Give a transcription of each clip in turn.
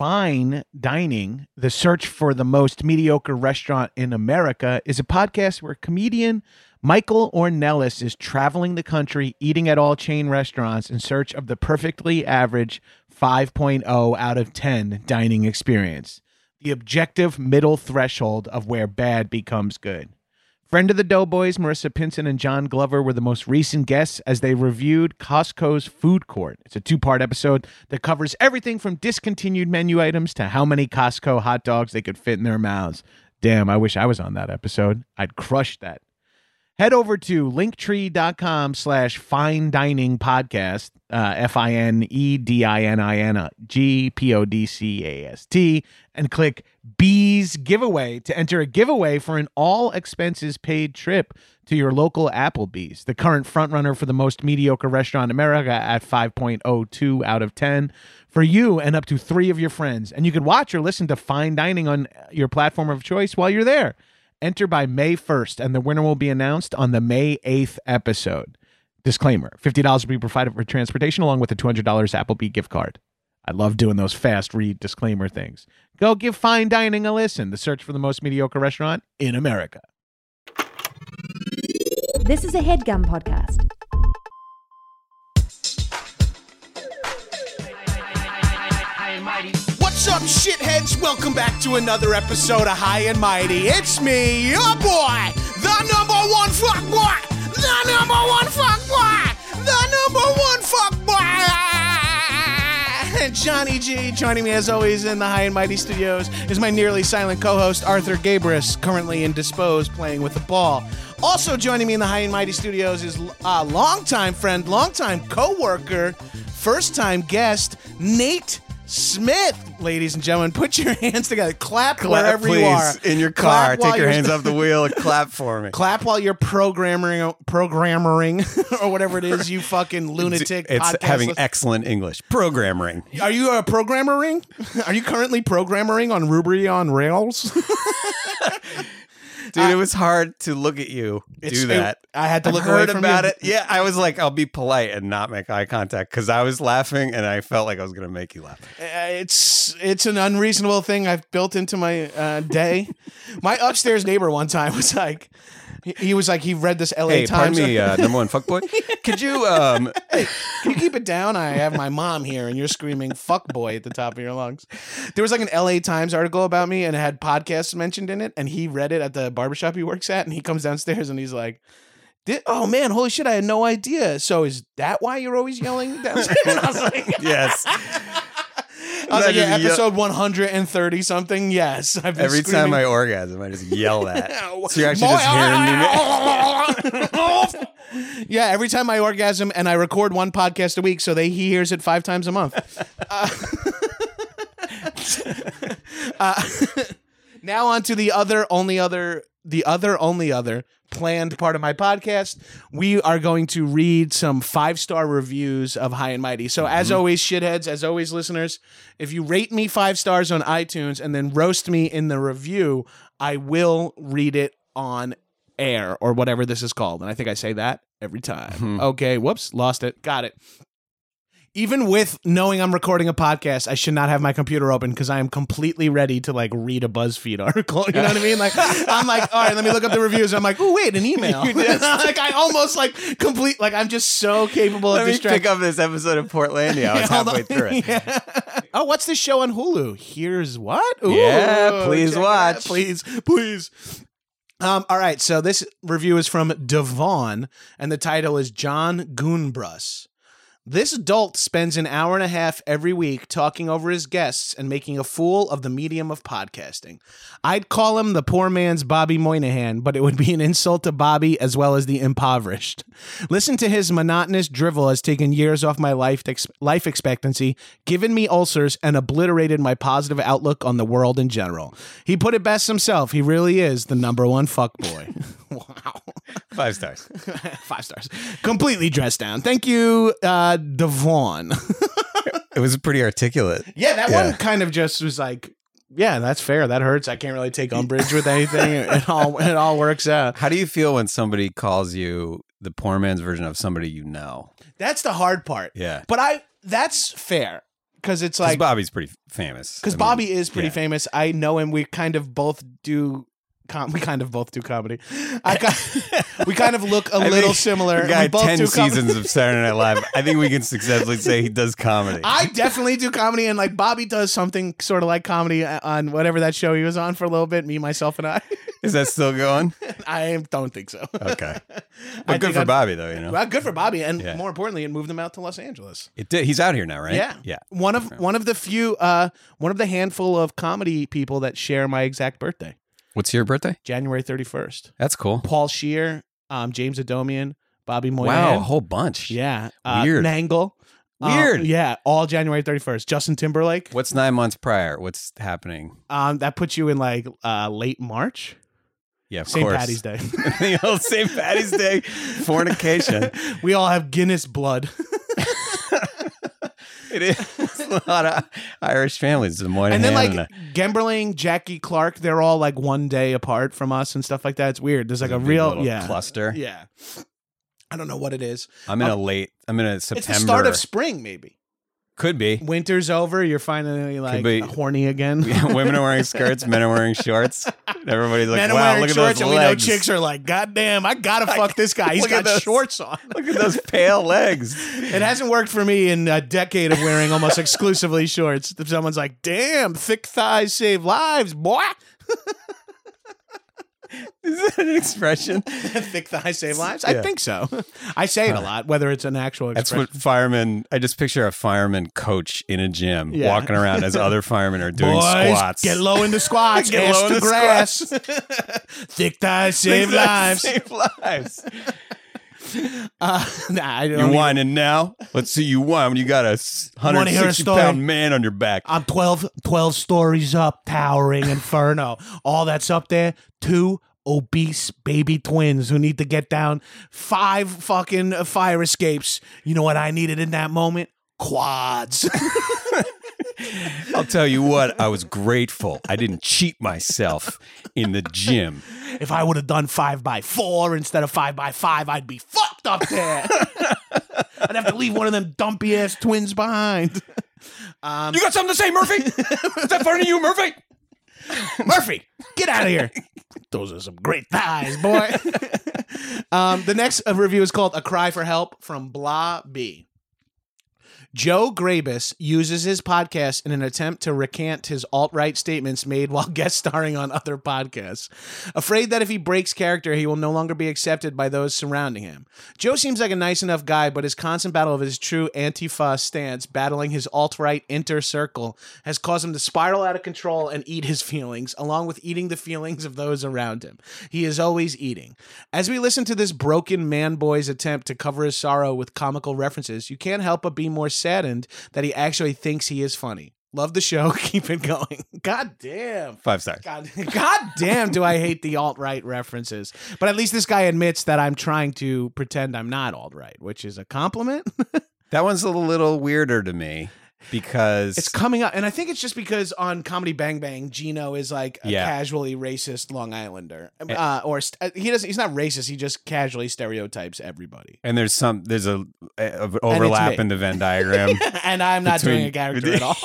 Fine Dining, the search for the most mediocre restaurant in America, is a podcast where comedian Michael Ornelas is traveling the country, eating at all chain restaurants in search of the perfectly average 5.0 out of 10 dining experience, the objective middle threshold of where bad becomes good. Friend of the Doughboys, Marissa Pinson and John Glover were the most recent guests as they reviewed Costco's food court. It's a 2-part episode that covers everything from discontinued menu items to how many Costco hot dogs they could fit in their mouths. Damn, I wish I was on that episode. I'd crush that. Head over to linktree.com/fine dining podcast, FINEDININGPODCAST, and click Bees Giveaway to enter a giveaway for an all expenses paid trip to your local Applebee's, the current frontrunner for the most mediocre restaurant in America at 5.02 out of 10 for you and up to 3 of your friends. And you can watch or listen to Fine Dining on your platform of choice while you're there. Enter by May 1st, and the winner will be announced on the May 8th episode. Disclaimer, $50 will be provided for transportation along with a $200 Applebee gift card. I love doing those fast read disclaimer things. Go give Fine Dining a listen. The search for the most mediocre restaurant in America. This is a HeadGum podcast. What's up, shitheads? Welcome back to another episode of High and Mighty. It's me, your boy, the number one fuck boy, the number one fuck boy, the number one fuck boy. Johnny G. Joining me as always in the High and Mighty studios is my nearly silent co-host Arthur Gabris, currently indisposed, playing with the ball. Also joining me in the High and Mighty studios is a longtime friend, longtime co-worker, first-time guest, Nate Smith. Ladies and gentlemen, put your hands together. Clap wherever please, you are. In your car. Clap Take your hands off the wheel and clap for me. Clap while you're programming or whatever it is, you fucking lunatic. It's having excellent English. Programming. Are you a programmering? Are you currently programming on Ruby on Rails? Dude, it was hard to look at you do that. I had to look away heard from about you. it. Yeah, I was like, I'll be polite and not make eye contact because I was laughing and I felt like I was going to make you laugh. It's an unreasonable thing I've built into my day. My upstairs neighbor one time was like, he was like, he read this LA Hey, Times. pardon me, number one fuckboy. Could you, Hey, can you keep it down? I have my mom here and you're screaming fuck boy at the top of your lungs. There was like an LA Times article about me and it had podcasts mentioned in it. And he read it at the barbershop he works at. And he comes downstairs and he's like, oh man, holy shit, I had no idea. So is that why you're always yelling downstairs? And I was like, yes. I was like, yeah, episode 130 something. Yes. I've been Every screaming. time I orgasm, I just yell that. So you're actually just hearing me. Yeah, every time I orgasm, and I record one podcast a week, so he hears it 5 times a month. Now on to the only other planned part of my podcast. We are going to read some 5-star reviews of High and Mighty. So as always, shitheads, as always, listeners, if you rate me 5 stars on iTunes and then roast me in the review, I will read it on air or whatever this is called. And I think I say that every time. Okay, whoops, lost it. Got it. Even with knowing I'm recording a podcast, I should not have my computer open because I am completely ready to like read a BuzzFeed article. You know what I mean? Like I'm like, all right, let me look up the reviews. I'm like, oh wait, an email. Like I almost like complete. Like I'm just so capable of Let me distracting. pick up this episode of Portlandia. I was halfway through it. Yeah. Oh, what's this show on Hulu? Here's what? Ooh, Yeah, please check it watch. out. Please. All right, so this review is from Devon, and the title is John Goonbrus. This adult spends an hour and a half every week talking over his guests and making a fool of the medium of podcasting. I'd call him the poor man's Bobby Moynihan, but it would be an insult to Bobby as well as the impoverished. Listen to his monotonous drivel has taken years off my life expectancy, given me ulcers, and obliterated my positive outlook on the world in general. He put it best himself. He really is the number one fuckboy. Wow. 5 stars. 5 stars. Completely dressed down. Thank you, Devon. It was pretty articulate. Yeah, that one kind of just was like, yeah, that's fair. That hurts. I can't really take umbrage with anything. It all works out. How do you feel when somebody calls you the poor man's version of somebody you know? That's the hard part. Yeah. But that's fair. because it's Because like Bobby's pretty famous. because I mean, Bobby is pretty yeah. famous. I know him. We kind of both do. We kind of both do comedy. We kind of look a I little think similar. The guy We both 10 do comedy. seasons of Saturday Night Live. I think we can successfully say he does comedy. I definitely do comedy, and like Bobby does something sort of like comedy on whatever that show he was on for a little bit. Me, myself, and I. Is that still going? I don't think so. Okay. I But good think for Bobby, though, you know? Well, good for Bobby, and Yeah. more importantly, it moved him out to Los Angeles. It did. He's out here now, right? Yeah, Yeah. One of the few, one of the handful of comedy people that share my exact birthday, What's your birthday? January 31st. That's cool. Paul Scheer, James Adomian, Bobby Moynihan. Wow, a whole bunch. Yeah, Weird. Nangle. Weird. Yeah, all January 31st. Justin Timberlake. What's 9 months prior? What's happening? That puts you in like late March. Yeah, of St. course. Patty's Day. The old St. Patty's Day fornication. We all have Guinness blood. It is a lot of Irish families. Des Moines And then like and Gemberling, Jackie Clark, they're all like one day apart from us and stuff like that. It's weird. There's like a big real little cluster. Yeah. I don't know what it is. I'm in a September. It's the start of spring, maybe. Could be. Winter's over. You're finally like be. horny again. Women are wearing skirts. Men are wearing shorts. Everybody's like, Men are wow, wearing look at shorts, those and we know legs. chicks are like, God damn, I gotta fuck this guy. He's Look at got those- shorts on. Look at those pale legs. It hasn't worked for me in a decade of wearing almost exclusively shorts. If someone's like, damn, thick thighs save lives, boy. Is that an expression? Thick thighs save lives? Yeah. I think so. I say it a lot, whether it's an actual That's expression. what firemen. I just picture a fireman coach in a gym Yeah. walking around as other firemen are doing Boys, squats. get low in the squats, Get ass low in to the grass. Thick thighs save lives. Save lives. Nah, I don't You're even- whining now. Let's see you whine when you got a wanna hear a 160-pound man on your back. I'm 12 stories up, towering inferno. All that's up there, 2 obese baby twins who need to get down 5 fucking fire escapes. You know what I needed in that moment? Quads. I'll tell you what, I was grateful. I didn't cheat myself in the gym. If I would have done 5x4 instead of 5x5, I'd be fucked up there. I'd have to leave one of them dumpy ass twins behind. You got something to say, Murphy? Is that funny to you, Murphy? Murphy, get out of here. Those are some great thighs, boy. The next review is called A Cry for Help from Blah B. Joe Grabus uses his podcast in an attempt to recant his alt-right statements made while guest starring on other podcasts. Afraid that if he breaks character, he will no longer be accepted by those surrounding him. Joe seems like a nice enough guy, but his constant battle of his true Antifa stance, battling his alt-right inner circle, has caused him to spiral out of control and eat his feelings, along with eating the feelings of those around him. He is always eating. As we listen to this broken man boy's attempt to cover his sorrow with comical references, you can't help but be more saddened that he actually thinks he is funny. Love the show. Keep it going. God damn. 5 stars. God damn, do I hate the alt-right references. But at least this guy admits that I'm trying to pretend I'm not alt-right, which is a compliment. That one's a little weirder to me because It's coming up. And I think it's just because on Comedy Bang Bang, Gino is like a casually racist Long Islander. He's not racist. He just casually stereotypes everybody. and there's a overlap me. in the Venn diagram. And I'm not doing a character at all.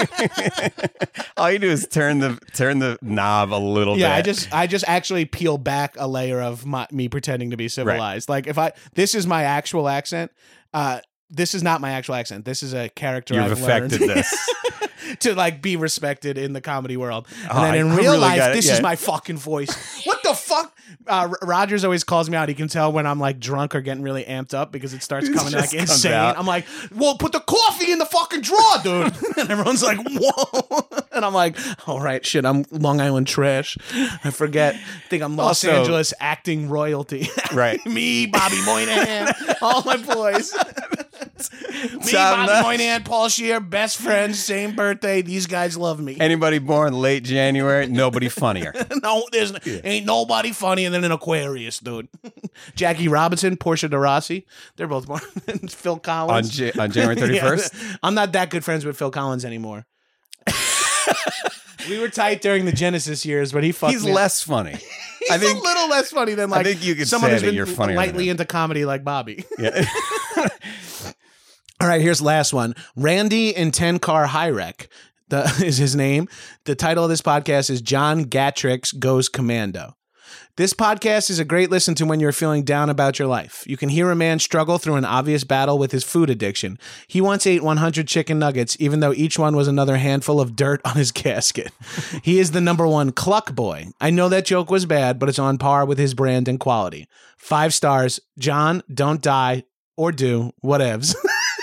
All you do is turn the knob a little Yeah, bit. I just actually peel back a layer of me pretending to be civilized. Like this is my actual accent. This is not my actual accent. This is a character You've I've affected learned this. to like be respected in the comedy world. And Oh, then in I real really life, got it, this yeah. is my fucking voice. What the fuck? Rogers always calls me out. He can tell when I'm like drunk or getting really amped up because it starts coming like just comes insane. out. I'm like, well, put the coffee in the fucking drawer, dude. And everyone's like, whoa. And I'm like, all right, shit, I'm Long Island trash. I forget. I think I'm Los Also- Angeles acting royalty. Right. Me, Bobby Moynihan, all my boys. Me, Tom Bobby Nuts. Moynihan, Paul Scheer, best friends, same birthday. These guys love me. Anybody born late January, nobody funnier. No, ain't nobody funnier than an Aquarius, dude. Jackie Robinson, Portia de Rossi, they're both born. Phil on, Collins. on January 31st? Yeah, I'm not that good friends with Phil Collins anymore. We were tight during the Genesis years, but he fucked He's me up. less funny. He's a little less funny than like think you could someone say who's that been you're funnier than lightly him. into comedy like Bobby. Yeah. All right, here's the last one. Randy in 10 Car High Wreck is his name. The title of this podcast is John Gatrix Goes Commando. This podcast is a great listen to when you're feeling down about your life. You can hear a man struggle through an obvious battle with his food addiction. He once ate 100 chicken nuggets, even though each one was another handful of dirt on his casket. He is the #1 cluck boy. I know that joke was bad, but it's on par with his brand and quality. 5 stars. John, don't die or do whatevs.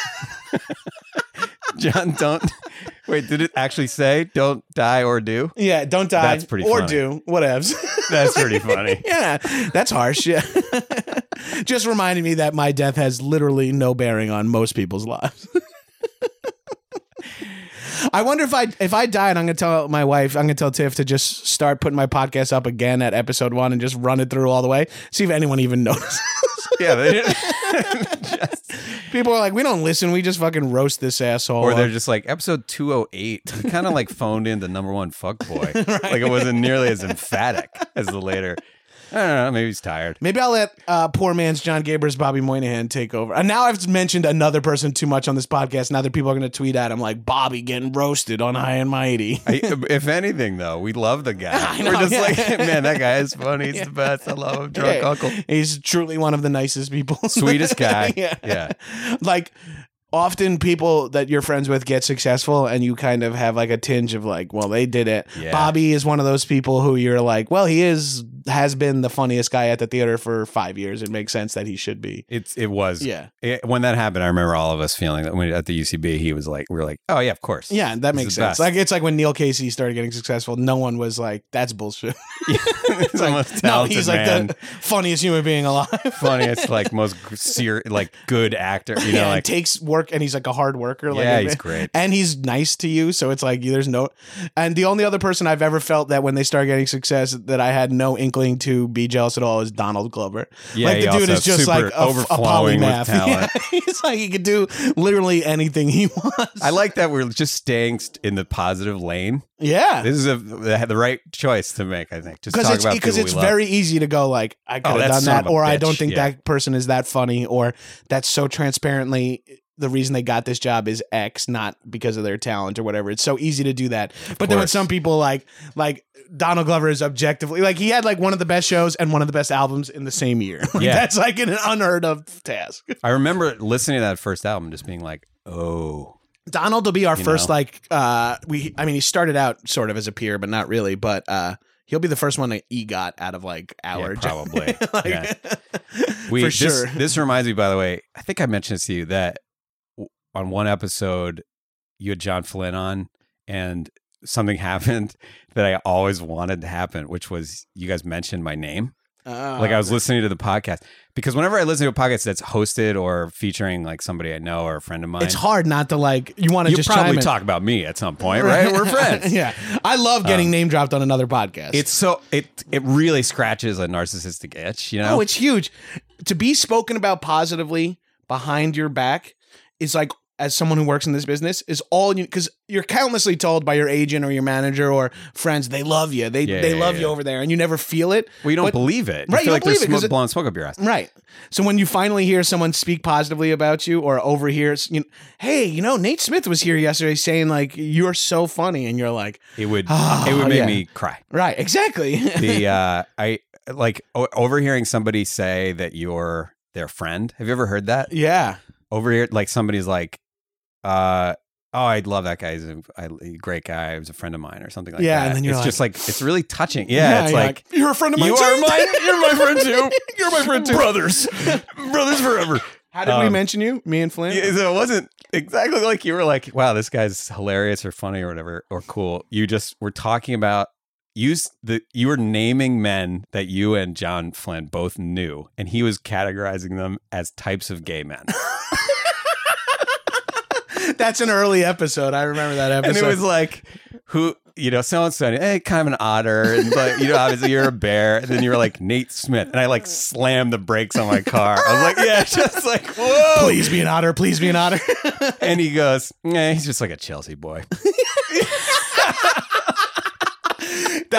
John, don't. Wait, did it actually say don't die or do? Yeah, don't die That's pretty or funny. do whatevs. That's pretty funny. Yeah, that's harsh. Yeah. Just reminding me that my death has literally no bearing on most people's lives. I wonder if I died, I'm gonna tell my wife, I'm gonna tell Tiff to just start putting my podcast up again at episode 1 and just run it through all the way. See if anyone even notices. Yeah, they didn't. People are like, we don't listen, we just fucking roast this asshole. Or they're just like, episode 208. We kind of like phoned in the #1 fuckboy. Right. Like it wasn't nearly as emphatic as the later. I don't know. Maybe he's tired. Maybe I'll let poor man's John Gabr's Bobby Moynihan take over. And now I've mentioned another person too much on this podcast. Now that people are going to tweet at him like, Bobby getting roasted on High and Mighty. If anything, though, we love the guy. I know, We're just yeah. like, man, that guy is funny. He's the best. I love him. Drunk Yeah. uncle. He's truly one of the nicest people. Sweetest guy. Yeah. Like, often people that you're friends with get successful and you kind of have like a tinge of like, well, they did it. Yeah. Bobby is one of those people who you're like, well, he has been the funniest guy at the theater for 5 years. It makes sense that he should be. It was. Yeah. When that happened, I remember all of us feeling that when at the UCB, he was like, we were like, oh, yeah, of course. Yeah, that He's makes the sense. best. Like it's like when Neil Casey started getting successful, no one was like, that's bullshit. He's the most No, talented he's like man. the funniest human being alive. Funniest, like most like good actor. You know, Yeah, and like takes work and he's like a hard worker. Like, Yeah, he's great. And he's nice to you. So it's like there's no. And the only other person I've ever felt that when they start getting success that I had no inkling to be jealous at all is Donald Glover. Yeah, like he the dude also is just super like a overflowing with polymath. talent. Yeah, he's like he could do literally anything he wants. I like that we're just staying in the positive lane. Yeah. This is the right choice to make, I think. Just talk about Because people it's we love. very easy to go like I could have that done son that, of a or I bitch. don't think Yeah. that person is that funny, or that's so transparently the reason they got this job is X, not because of their talent or whatever. It's so easy to do that. But then when course. some people like Donald Glover is objectively like he had like one of the best shows and one of the best albums in the same year. Like, Yeah. that's like an unheard of task. I remember listening to that first album, just being like, "Oh, Donald will be our You first know? he started out sort of as a peer, but not really. But he'll be the first one to EGOT out of like our Yeah, probably. Like, Yeah. for sure. This reminds me, by the way, I think I mentioned this to you that on one episode you had John Flynn on, and something happened that I always wanted to happen, which was you guys mentioned my name. Like I was listening to the podcast because whenever I listen to a podcast that's hosted or featuring like somebody I know or a friend of mine, it's hard not to like. You want to you just probably chime in. talk about me at some point, right? We're friends. Yeah, I love getting name dropped on another podcast. It's so it really scratches a narcissistic itch, you know? oh, it's huge. To be spoken about positively behind your back is like, as someone who works in this business, is all you, because you're countlessly told by your agent or your manager or friends they love you, they love you over there, and you never feel it. Well, you don't But- believe it. Right, You you feel like don't believe it, there's 'cause blowing smoke up your ass. Right. So when you finally hear someone speak positively about you or overhear, hey, Nate Smith was here yesterday saying like you're so funny, and you're like, It would Oh, make yeah. me cry. right, exactly. I like overhearing somebody say that you're their friend. Have you ever heard that? Yeah. Overhear like somebody's like, oh, I love that guy. He's a great guy. He was a friend of mine or something like Yeah, that. and then you're it's like- just like it's really touching. Yeah, it's you're like you're a friend of mine. you too. are you're my friend too. You're my friend too. Brothers forever. How did we mention you? Me and Flynn? Yeah, so it wasn't exactly like you were like, wow, this guy's hilarious or funny or whatever or cool. You just were talking about you were naming men that you and John Flynn both knew, and he was categorizing them as types of gay men. That's an early episode. I remember that episode. And it was like, who, so and so, hey, kind of an otter, and but obviously you're a bear. And then you were like Nate Smith, and I like slammed the brakes on my car. I was like, yeah, just like, whoa, please be an otter. Please be an otter. And he goes, he's just like a Chelsea boy.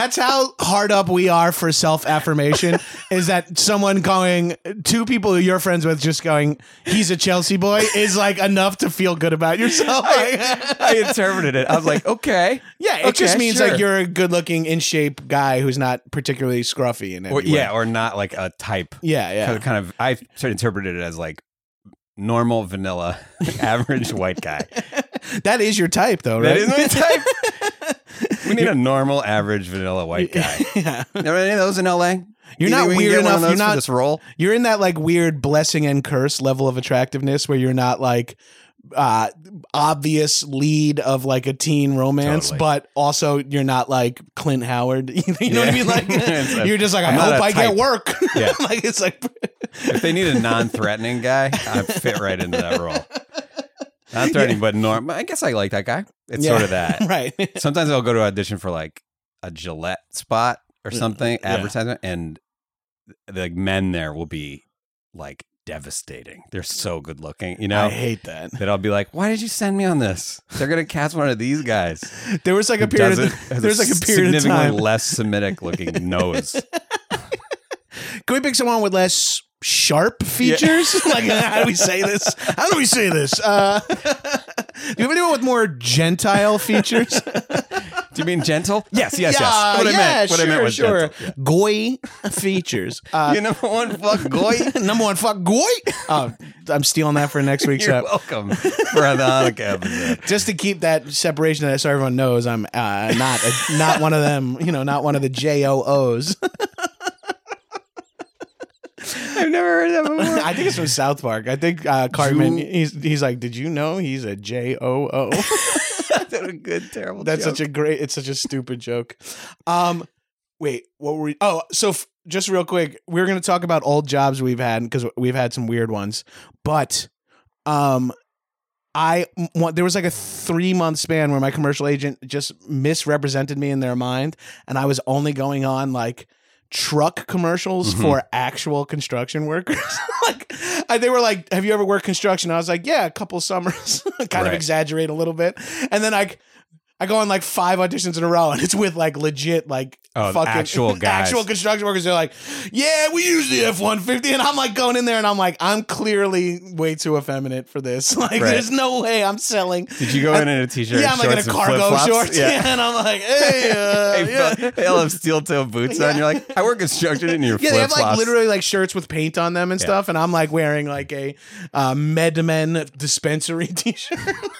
That's how hard up we are for self-affirmation, is that someone going, two people who you're friends with just going, he's a Chelsea boy, is like enough to feel good about yourself. I interpreted it. I was like, okay. Yeah, it just means sure. like you're a good-looking, in-shape guy who's not particularly scruffy in any way. Or not like a type. Yeah. Kind of, I sort of interpreted it as like normal, vanilla, average white guy. That is your type, though, right? That is my type. We need a normal, average, vanilla white guy. Yeah. There are any of those in LA? You're You not think we can weird get one of enough. those You're for not. this role. You're in that like weird blessing and curse level of attractiveness where you're not like obvious lead of like a teen romance, Totally. but also you're not like Clint Howard. You know what I mean? Like you're just like, I I'm not hope a I get type. work. Yeah. Like it's like If they need a non-threatening guy, I fit right into that role. Not threatening, but normal. I guess I like that guy. It's sort of that. Right. Sometimes I'll go to audition for like a Gillette spot or something, advertisement, and the men there will be like devastating. They're so good looking, you know? I hate that. That I'll be like, why did you send me on this? They're gonna cast one of these guys. There was like a period of there's like a period of significantly time. less Semitic looking nose. Can we pick someone with less sharp features? Like, how do we say this? How do we say this? Do you have anyone with more Gentile features? Do you mean gentle? Yes. What I meant was sure. gentle. Yeah. Goy features. You number one fuck goy. Number one, fuck goy. Oh, I'm stealing that for next week's You're ep. welcome for the Hanukkah episode. Just to keep that separation, so everyone knows I'm not one of them. You know, not one of the JOOs. I've never heard that before. I think it's from South Park. I think Cartman. He's like, did you know he's a JOO? That's a good, terrible. That's joke. it's such a stupid joke. Wait, what were we? Oh, so just real quick, we're going to talk about old jobs we've had because we've had some weird ones. But, there was like a 3-month span where my commercial agent just misrepresented me in their mind, and I was only going on like truck commercials for actual construction workers. They were like, have you ever worked construction? I was like, yeah, a couple summers. Kind of exaggerate a little bit. And then I go on like 5 auditions in a row, and it's with like legit like fucking actual guys. actual construction workers. They're like, yeah, we use the F-150, and I'm like going in there, and I'm like, I'm clearly way too effeminate for this. Like, there's no way I'm selling. Did you go in a t-shirt? Yeah, I'm like in a shorts, and cargo flip-flops? shorts, and I'm like, hey, They all have steel-toe boots on. You're like, I work construction in your yeah, they have flip-flops. like literally like shirts with paint on them and stuff, and I'm like wearing like a MedMen dispensary t-shirt.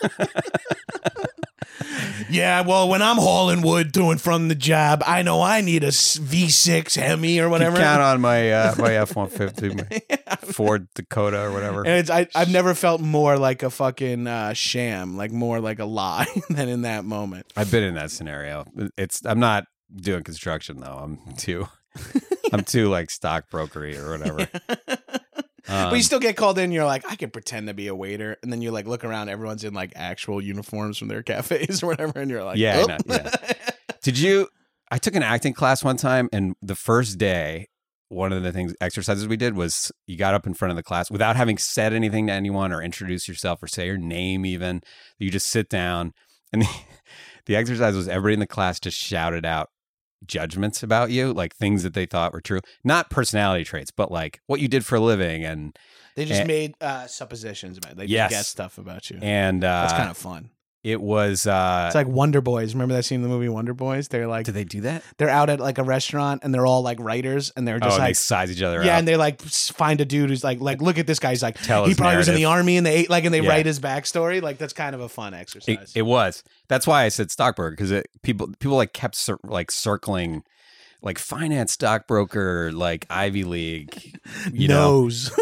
Yeah, well, when I'm hauling wood to and from the job, I know I need a V6 Hemi or whatever. Count on my my F-150, my Ford Dakota or whatever. And I've never felt more like a fucking sham, like more like a lie than in that moment. I've been in that scenario. I'm not doing construction though. I'm too like stockbrokery or whatever. But you still get called in. You're like, I can pretend to be a waiter, and then you like look around. Everyone's in like actual uniforms from their cafes or whatever, and you're like, Yeah, oh. I know, yeah. I took an acting class one time, and the first day, one of the exercises we did was you got up in front of the class without having said anything to anyone or introduce yourself or say your name even. You just sit down, and the exercise was everybody in the class just shouted out judgments about you, like things that they thought were true, not personality traits, but like what you did for a living, and They just made suppositions about. They guess stuff about you, and that's kind of fun. It was it's like Wonder Boys. Remember that scene in the movie Wonder Boys? They're like, did they do that? They're out at like a restaurant, and they're all like writers, and they're just and like they size each other yeah, up. and they like find a dude who's like look at this guy. He's like Tell he his probably was in the narrative. army, and they Yeah. write his backstory. Like that's kind of a fun exercise. It was. That's why I said stockbroker, because people like kept circling. Like finance stockbroker, like Ivy League, you Nose.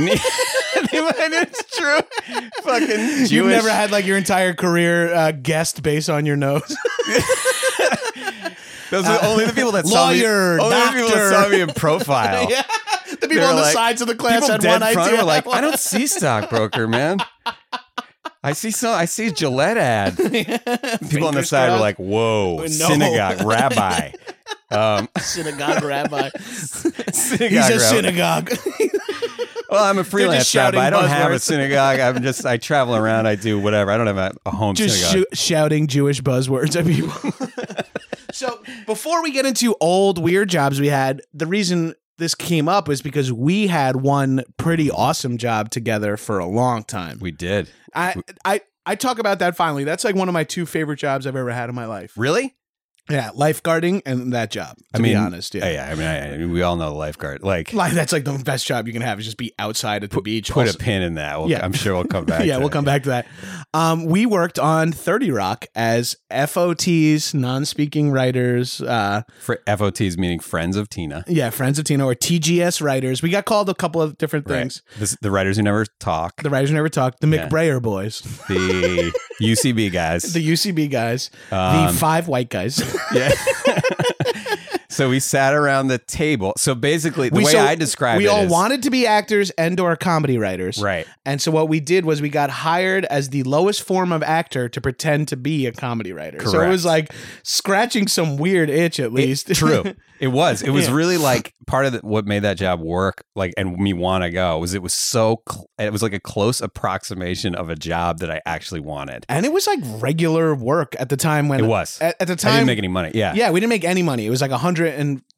It's true. Fucking Jewish. You've never had like your entire career guessed based on your nose. Those are only the people that saw me. Lawyer, Only the people that doctor. saw me in profile. Yeah. The people They're on the like- sides of the class People had dead one front idea. were like, I don't see stockbroker, man. I see Gillette ad. People on the Fingers side were crossed. like, whoa, No. synagogue rabbi. Synagogue rabbi. Synagogue He's a rabbi. synagogue. Well, I'm a freelance shouting rabbi. I don't have a buzzwords. synagogue. I travel around. I do whatever. I don't have a home Just synagogue. shouting Jewish buzzwords at people. So before we get into old weird jobs we had, the reason this came up was because we had one pretty awesome job together for a long time. We did. I talk about that finally. That's like one of my 2 favorite jobs I've ever had in my life. Really? Yeah, lifeguarding and that job. To be honest, yeah. I mean, we all know the lifeguard. Like That's like the best job you can have is just be outside at the beach. Put Also- a pin in that. Yeah. I'm sure we'll come back. yeah, to we'll that. come back to that. We worked on 30 Rock as FOTs, non-speaking writers. For FOTs meaning Friends of Tina. Yeah, Friends of Tina or TGS writers. We got called a couple of different things. The writers who never talk. The writers who never talked. The Yeah. McBrayer boys. The UCB guys. The UCB guys. The 5 white guys. Yeah. So we sat around the table. So basically, the way I describe it we all is, wanted to be actors and or comedy writers. right. And so what we did was we got hired as the lowest form of actor to pretend to be a comedy writer. So it Correct. was like scratching some weird itch at least. True. It was. It was Yeah. really like part of what made that job work, like, and me want to go was it was so. It was like a close approximation of a job that I actually wanted. And it was like regular work at the time when It was. At the I time didn't make any money. Yeah. Yeah, we didn't make any money. It was like $120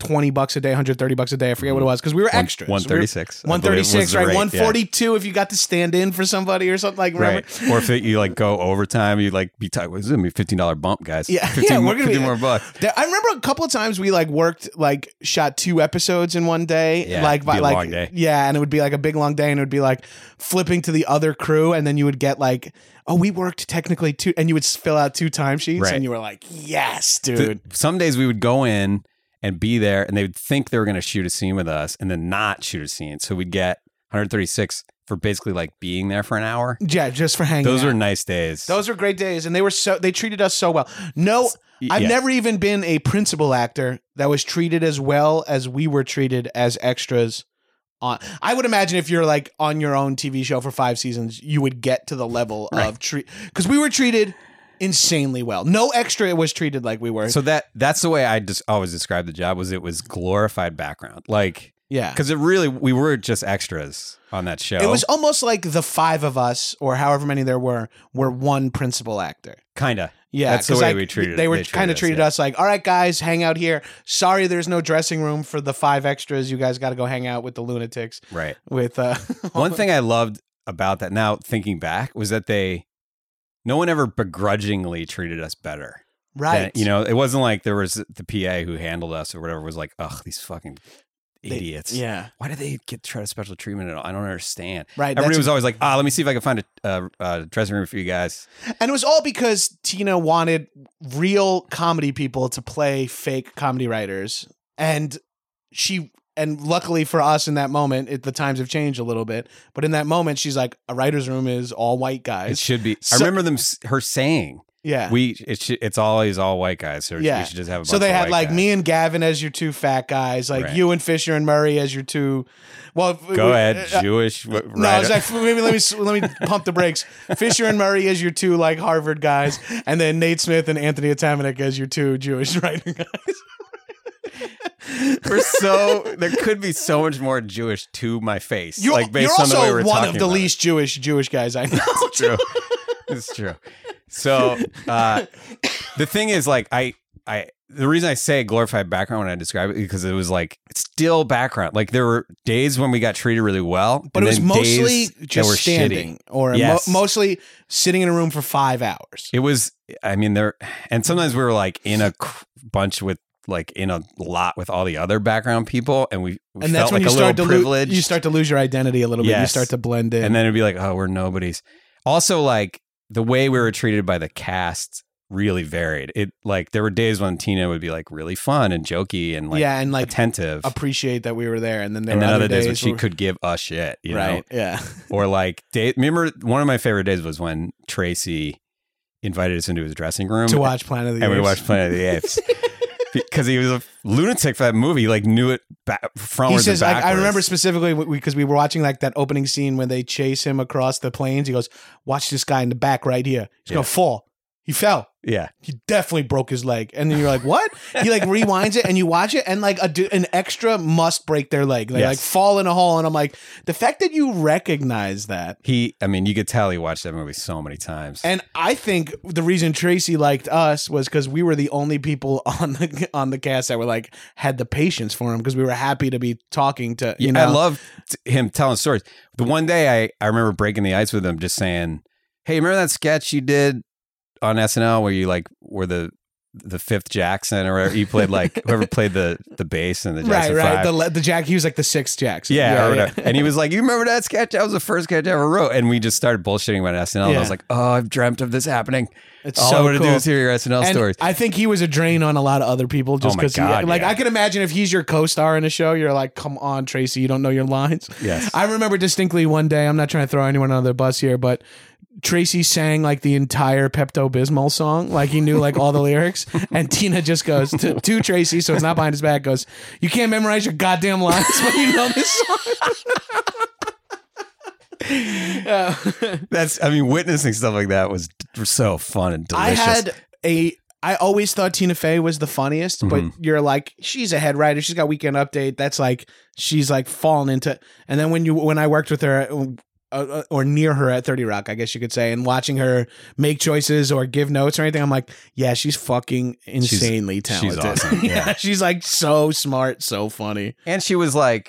a day, $130 a day. I forget what it was because we were extras. 136. I believe 136, was the right? rate, 142 if you got to stand in for somebody or something like. Remember? Right. Or if you like go overtime, you like be tight. This is gonna be $15 bump, guys. Yeah, 15, yeah, we're gonna 15 be more bucks. I remember a couple of times we like worked like shot 2 episodes in one day. Yeah, like it'd be a like long day. Yeah, and it would be like a big long day, and it would be like flipping to the other crew, and then you would get like, oh, we worked technically 2, and you would fill out 2 timesheets, Right. and you were like, yes, dude. Some days we would go in and be there, and they would think they were going to shoot a scene with us, and then not shoot a scene. So we'd get 136 for basically like being there for an hour. Yeah, just for hanging. Those out. were nice days. Those were great days, and they treated us so well. No, I've Yeah. never even been a principal actor that was treated as well as we were treated as extras. I would imagine if you're like on your own TV show for 5 seasons, you would get to the level of because we were treated insanely well. No extra was treated like we were. So that's the way I just always described the job. Was it was glorified background, like yeah, because it really we were just extras on that show. it was almost like the 5 of us or however many there were one principal actor. kind of. Yeah, That's the 'cause, way like, we treated. They were they kind of treated yeah. us like, all right, guys, hang out here. Sorry, there's no dressing room for the 5 extras. You guys got to go hang out with the lunatics. Right. With One thing I loved about that, now thinking back, was that no one ever begrudgingly treated us better. right, You know, it wasn't like there was the PA who handled us or whatever was like, ugh, these fucking idiots. yeah, Why did they try to special treatment at all? I don't understand. right. Everybody that's- was always like, let me see if I can find a dressing room for you guys. and it was all because Tina wanted real comedy people to play fake comedy writers, and luckily for us in that moment, the times have changed a little bit. But in that moment, she's like, a writer's room is all white It guys. should be. So- I remember her saying, Yeah. it's always all white guys. So Yeah. we should just have a bunch So they of had white like guys. me and Gavin as your 2 fat guys, like Right. you and Fisher and Murray as your 2. Well, Go ahead, Jewish. No, writer. it's like, maybe let me pump the brakes. Fisher and Murray as your 2 like Harvard guys, and then Nate Smith and Anthony Atamanuik as your 2 Jewish writer guys. There could be so much more Jewish to my face. You're, like based you're on the way also we're one talking of the about least Jewish guys I know. It's true. It's true. So the thing is, like, the reason I say glorified background when I describe it because it was like it's still background. Like there were days when we got treated really well, But it was and then mostly days that just were standing shitty. or Yes. mostly sitting in a room for 5 hours. It was. I mean, and sometimes we were like in a bunch with. Like in a lot with all the other background people, and we And that's felt when like you a little start to privileged. you start to lose your identity a little bit. You Yes. start to blend in. And then it'd be like, oh, we're nobodies. Also, like the way we were treated by the cast really varied. It like there were days when Tina would be like really fun and jokey and like yeah, and like attentive, appreciate that we were there. And then there and were then other days when where- she could give a shit, you right, know, yeah. or like remember one of my favorite days was when Tracy invited us into his dressing room To watch Planet of the Apes. and we watched Planet of the Apes. Because he was a lunatic for that movie, he, like knew it He frontwards says, and I backwards. remember specifically because we were watching like that opening scene when they chase him across the plains. He goes, watch this guy in the back right here. He's going to fall. he fell. Yeah. He definitely broke his leg. And then you're like, what? He like rewinds it and you watch it and like an extra must break their leg. They like fall in a hole. And I'm like, the fact that you recognize that. You could tell he watched that movie so many times. And I think the reason Tracy liked us was because we were the only people on the cast that were like, had the patience for him because we were happy to be talking to, you know. I love him telling stories. The one day I remember breaking the ice with him just saying, hey, remember that sketch you did on SNL where you like were the fifth Jackson or whatever? You played like whoever played the bass in the Jackson right. 5. The Jack, he was like the sixth Jackson. Yeah. And he was like, you remember that sketch? That was the first sketch I ever wrote. And we just started bullshitting about SNL. And I was like, oh, I've dreamt of this happening. It's all so I want to cool. do is hear your SNL And stories. I think he was a drain on a lot of other people just because I can imagine if he's your co-star in a show, you're like, come on, Tracy, you don't know your lines. Yes. I remember distinctly one day, I'm not trying to throw anyone under the bus here, but Tracy sang like the entire Pepto-Bismol song. Like he knew like all the lyrics. And Tina just goes to Tracy, so it's not behind his back, goes, you can't memorize your goddamn lines when you know this song. Witnessing stuff like that was so fun and delicious. I always thought Tina Fey was the funniest, but you're like, she's a head writer. She's got Weekend Update. That's like, she's like fallen into, and then when I worked with her or near her at 30 Rock, I guess you could say, and watching her make choices or give notes or anything, I'm like, yeah, she's fucking insanely talented. She's awesome. Yeah. She's like so smart, so funny. And it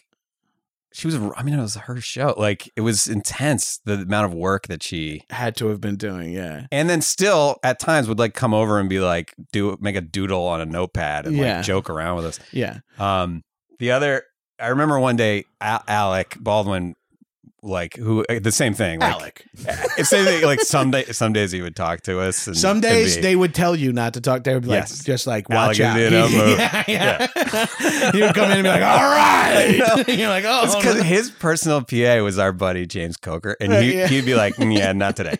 was her show. Like it was intense, the amount of work that she had to have been doing. Yeah. And then still at times would like come over and be like, make a doodle on a notepad and like joke around with us. Yeah. I remember one day Alec Baldwin, like the same thing. Like, Alec. Same thing. Like some days he would talk to us. And some days they would tell you not to talk. They would be like, just like, watch out. Yeah. He would come in and be like, all right. You're like, oh. It's because his personal PA was our buddy James Coker. And he'd be like, yeah, not today.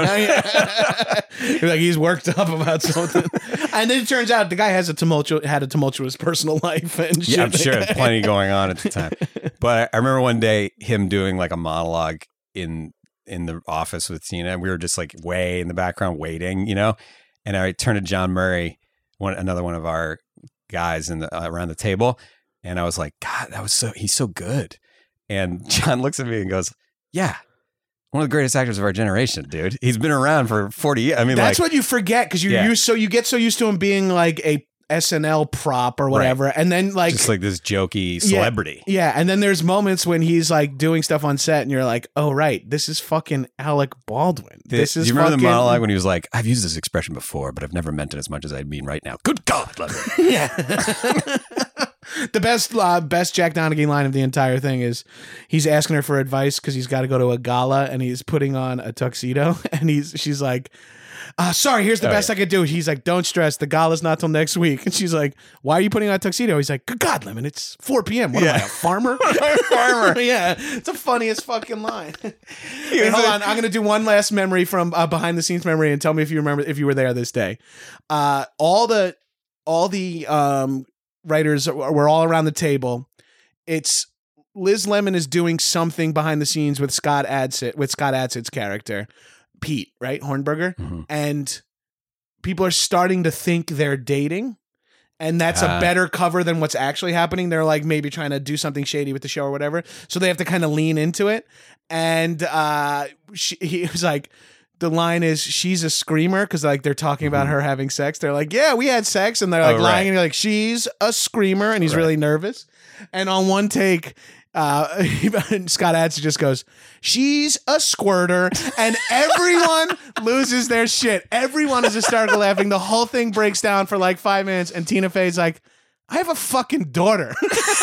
Like he's worked up about something. And then it turns out the guy had a tumultuous personal life. And shit. Yeah, I'm sure plenty going on at the time. But I remember one day him doing like a monologue in the office with Tina, and we were just like way in the background waiting, you know. And I turned to John Murray, another one of our guys around the table, and I was like, God, he's so good. And John looks at me and goes, yeah, one of the greatest actors of our generation, dude. He's been around for 40 years. I mean, that's what you forget because you get so used to him being like a SNL prop or whatever, and then like just like this jokey celebrity. Yeah, and then there's moments when he's like doing stuff on set, and you're like, oh right, this is fucking Alec Baldwin. Do you remember the monologue when he was like, I've used this expression before, but I've never meant it as much as I mean right now. Good God, yeah. The best Jack Donaghy line of the entire thing is he's asking her for advice because he's got to go to a gala and he's putting on a tuxedo, and she's like, sorry, here's the best I could do. He's like, don't stress, the gala's not till next week. And she's like, why are you putting on a tuxedo? He's like, good God, Lemon, it's 4 p.m. What am I, a farmer? Farmer. Yeah, it's the funniest fucking line. Wait, hold on, I'm gonna do one last memory from behind the scenes memory, and tell me if you remember if you were there this day. All the writers were all around the table. It's Liz Lemon is doing something behind the scenes with Scott Adsid's character, Pete, right? Hornberger. Mm-hmm. And people are starting to think they're dating. And that's a better cover than what's actually happening. They're like maybe trying to do something shady with the show or whatever. So they have to kind of lean into it. And he was like, the line is, she's a screamer, because like they're talking about her having sex. They're like, yeah, we had sex. And they're like lying. And you're like, she's a screamer. And he's really nervous. And on one take, Scott Adsit just goes, she's a squirter, and everyone loses their shit. Everyone is hysterical laughing. The whole thing breaks down for like 5 minutes, and Tina Fey's like, I have a fucking daughter.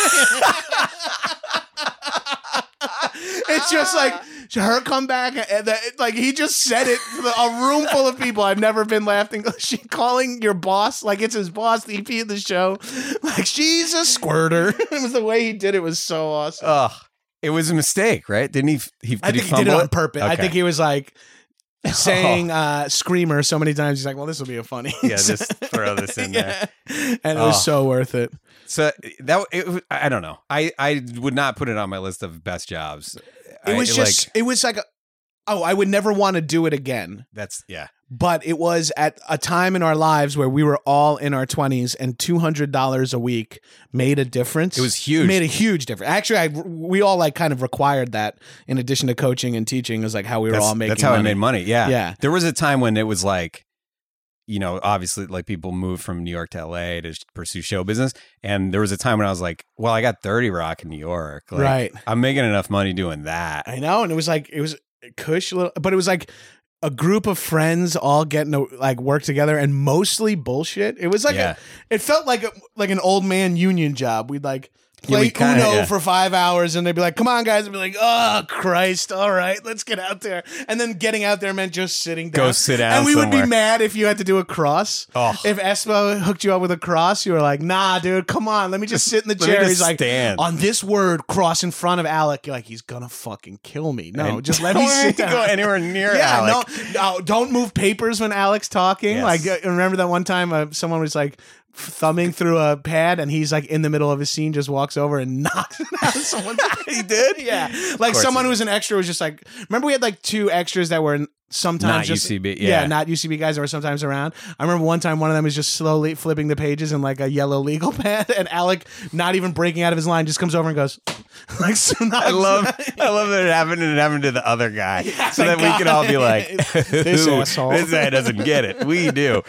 It's just like her comeback, like he just said it to a room full of people. I've never been laughing. She calling your boss like it's his boss, the EP of the show, like she's a squirter. It was the way he did it was so awesome. Ugh, it was a mistake, right? Didn't he? I think he did it on purpose. Okay. I think he was like saying screamer so many times. He's like, well, this will be a funny. Yeah, just throw this in there. And it was so worth it. So I don't know. I would not put it on my list of best jobs. It was like, I would never want to do it again. But it was at a time in our lives where we were all in our 20s, and $200 a week made a difference. It was huge. Made a huge difference. Actually, we all like kind of required that in addition to coaching and teaching, is like how we were all making That's how money. I made money. Yeah. Yeah. There was a time when it was like, you know, obviously like people moved from New York to LA to pursue show business. And there was a time when I was like, well, I got 30 Rock in New York. Like, Right. I'm making enough money doing that. I know. And it was cush, but it was like a group of friends all getting to like work together and mostly bullshit. It was like, it felt like an old man union job. We'd like play Uno for 5 hours and they'd be like, come on guys. And be like, oh Christ. All right, let's get out there. And then getting out there meant just sitting down. Go sit down And we would somewhere. be mad if you had to do a cross. Oh. If Espo hooked you up with a cross, you were like, nah, dude, come on. Let me just sit in the Let me chair. just He's like, stand. on this word, cross in front of Alec. You're like, he's gonna fucking kill me. No, just let me sit down. Go anywhere near Yeah, Alec. no, don't move papers when Alec's talking. Yes. Like, remember that one time someone was like thumbing through a pad and he's like in the middle of his scene, just walks over and knocks it out of someone's He did? Yeah. Like course someone he who was an extra was just like, remember we had like 2 extras that were sometimes Not just UCB, yeah. not UCB guys that were sometimes around. I remember one time one of them was just slowly flipping the pages in like a yellow legal pad, and Alec, not even breaking out of his line, just comes over and goes like, I love that it happened and it happened to the other guy. Yeah, so that we God. can all be like, This "Ooh, asshole." This guy doesn't get it. We do.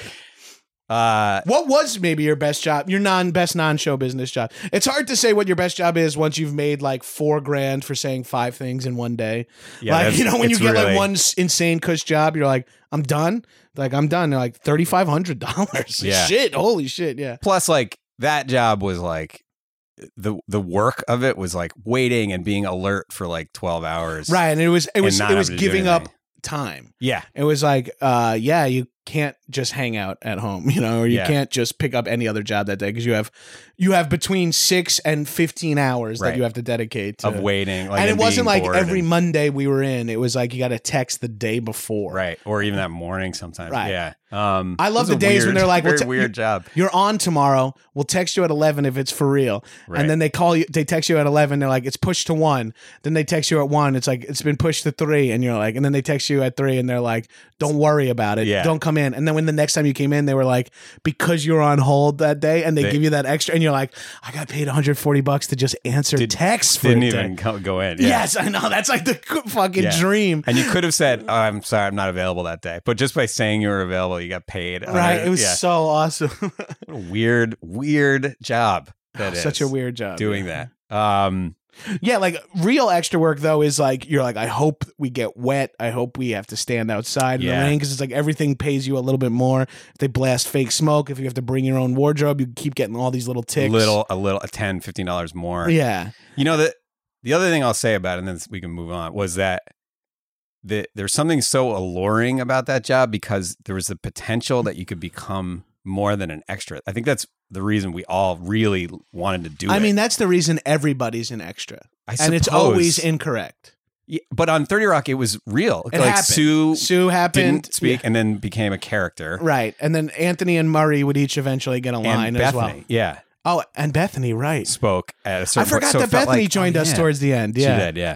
What was maybe your best job, your best non-show business job? It's hard to say what your best job is once you've made like $4,000 for saying 5 things in one day. Yeah, like, you know, when you it's get like really- one insane cush job, you're like, I'm done. Like, I'm done. They're like $3,500. Yeah. Shit. Holy shit. Yeah. Plus, like that job was like the work of it was like waiting and being alert for like 12 hours. Right. And it was not having to do giving up anything. time. Yeah. It was like, you can't just hang out at home, you know, or you Yeah. can't just pick up any other job that day because you have between 6 and 15 hours that Right. you have to dedicate to Of waiting. Like, and it wasn't being like bored every and- Monday we were in. It was like you got to text the day before. Right. Or even that morning sometimes. Right. Yeah. I love it was the a days when weird- they're like, very well, weird job. You're on tomorrow. We'll text you at 11 if it's for real. Right. And then they call you. They text you at 11. They're like, it's pushed to 1. Then they text you at 1. It's like, it's been pushed to 3. And you're like, and then they text you at 3 and they're like, don't worry about it. Yeah. Don't come in. And then when the next time you came in, they were like, because you're on hold that day, and they give you that extra, and you're like, I got paid $140 to just answer texts for Didn't a day. even go in. Yeah. Yes, I know. That's like the fucking Yeah. dream. And you could have said, oh, I'm sorry, I'm not available that day. But just by saying you were available, you got paid. Right. It was Yeah. so awesome. What a weird job that is. Such a weird job. doing yeah. that. Yeah, like real extra work though is like you're like, I hope we get wet. I hope we have to stand outside in the Yeah. rain because it's like everything pays you a little bit more. If they blast fake smoke, if you have to bring your own wardrobe, you keep getting all these little ticks. a $10, $15 more. Yeah. You know, the other thing I'll say about it, and then we can move on, was that there's something so alluring about that job because there was the potential that you could become more than an extra. I think that's the reason we all really wanted to do it. I mean, that's the reason everybody's an extra. I And it's suppose. always incorrect. Yeah, but on 30 Rock, it was real. It like happened. Sue happened. didn't speak Yeah. and then became a character. Right. And then Anthony and Murray would each eventually get a line And as Bethany, well. yeah, Oh, and Bethany, right. spoke at a I certain forgot point. So that it felt Bethany like, joined oh, us yeah. towards the end. Yeah. She did, yeah.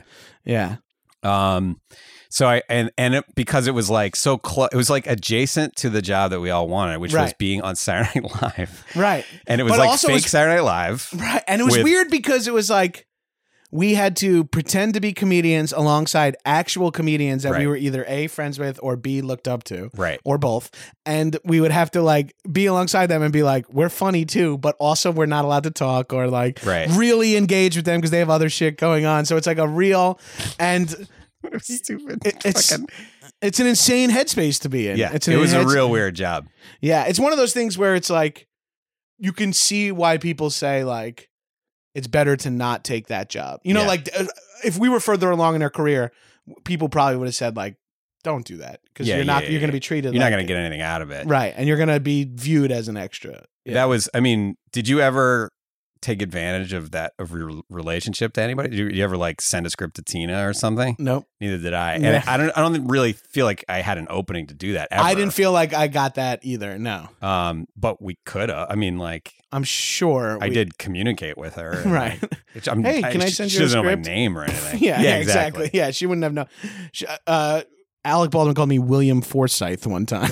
Yeah. So because it was like so close, it was like adjacent to the job that we all wanted, which was Right. being on Saturday Night Live. Right. And it was But like also fake it's- Saturday Night Live. Right. And it was with- weird because it was like we had to pretend to be comedians alongside actual comedians that we Right. were either A, friends with, or B, looked up to. Right. Or both. And we would have to like be alongside them and be like, we're funny too, but also we're not allowed to talk or like Right. really engage with them because they have other shit going on. So it's like a real and Stupid. it's an insane headspace to be in. Yeah. It's It was a heads- real weird job. Yeah, it's one of those things where it's like you can see why people say like it's better to not take that job. You know, Yeah. like if we were further along in our career, people probably would have said like, "Don't do that," because Yeah, you're not yeah, you're going to yeah. be treated. You're not like going to get anything out of it. right, and you're going to be viewed as an extra. Yeah. That was, I mean, did you ever take advantage of that, of your relationship to anybody? Did you ever like send a script to Tina or something? Nope. Neither did I. Yeah. And I don't really feel like I had an opening to do that ever. I didn't feel like I got that either. No, but we could have. I mean, like, I'm sure I did communicate with her. and, Right. like, Hey, can I send she you a doesn't know my script? name or anything. Yeah, exactly. Yeah, she wouldn't have known. Alec Baldwin called me William Forsythe one time.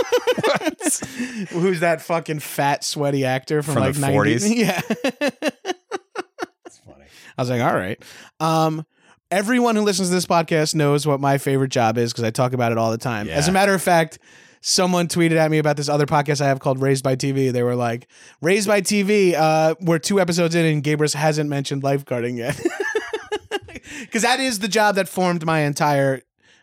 Who's that fucking fat, sweaty actor from like the 90s? 40s? Yeah. That's funny. I was like, all right. Everyone who listens to this podcast knows what my favorite job is because I talk about it all the time. Yeah. As a matter of fact, someone tweeted at me about this other podcast I have called Raised by TV. They were like, Raised by TV, we're 2 episodes in and Gabrus hasn't mentioned lifeguarding yet. Because that is the job that formed my entire...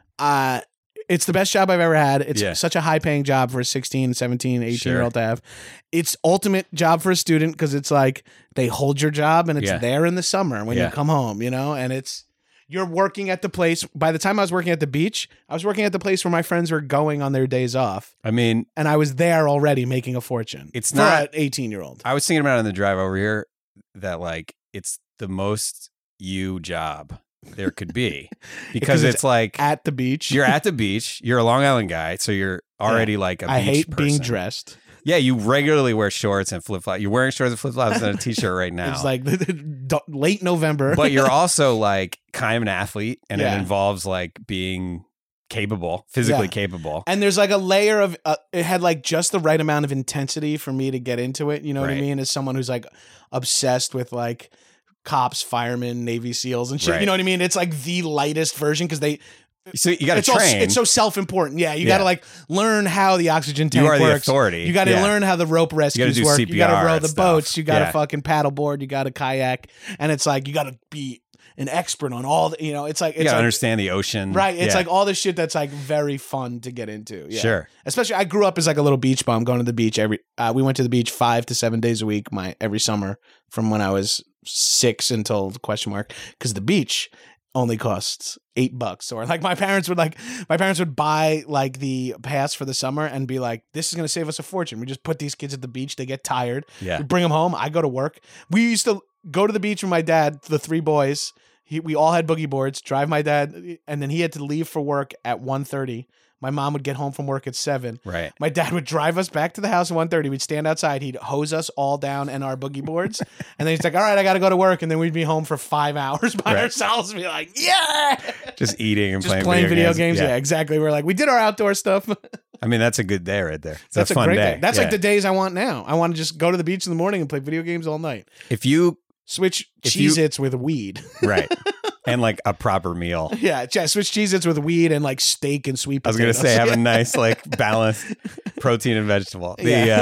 it's the best job I've ever had. It's such a high-paying job for a 16, 17, 18-year-old to have. It's ultimate job for a student because it's like they hold your job and it's there in the summer when you come home, you know? And it's... You're working at the place. By the time I was working at the beach, I was working at the place where my friends were going on their days off. I mean, and I was there already making a fortune. It's for not an 18-year-old. I was thinking about it on the drive over here that like it's the most you job there could be because it's like at the beach. You're at the beach. You're a Long Island guy, so you're already like a I beach hate person. being dressed. Yeah, you regularly wear shorts and flip flops. You're wearing shorts and flip flops and a t-shirt right now. It's like late November. But you're also like kind of an athlete, and it involves like being capable, physically capable. And there's like a layer of it had like just the right amount of intensity for me to get into it. You know what I mean? As someone who's like obsessed with like cops, firemen, Navy SEALs, and shit. You know what I mean? It's like the lightest version because they. So you got to train. It's so self-important. Yeah, you got to like learn how the oxygen tank works. You are the authority. You got to learn how the rope rescues work. CPR you got to row the stuff. boats. You got to fucking paddleboard. You got to kayak, and it's like you got to be an expert on all the. You know, it's like you got to understand the ocean, right? It's like all this shit that's like very fun to get into. Yeah. Sure. Especially, I grew up as like a little beach bum, going to the beach every. We went to the beach 5 to 7 days a week, every summer from when I was 6 until the question mark, because the beach only costs $8. Or like my parents would buy like the pass for the summer and be like, this is going to save us a fortune. We just put these kids at the beach. They get tired. Yeah. We bring them home. I go to work. We used to go to the beach with my dad, the 3 boys. We all had boogie boards, drive my dad. And then he had to leave for work at 1:30. My mom would get home from work at 7. Right. My dad would drive us back to the house at 1:30. We'd stand outside. He'd hose us all down in our boogie boards. And then he's like, all right, I got to go to work. And then we'd be home for 5 hours by ourselves and be like, yeah. Just eating and playing video games. Yeah, exactly. We're like, we did our outdoor stuff. I mean, that's a good day right there. That's a fun great day. That's like the days I want now. I want to just go to the beach in the morning and play video games all night. If you switch Cheez-Its with weed. Right. And like a proper meal. Yeah, switch Cheez-Its with weed and like steak and sweet potatoes. I was going to say, have a nice like balanced protein and vegetable.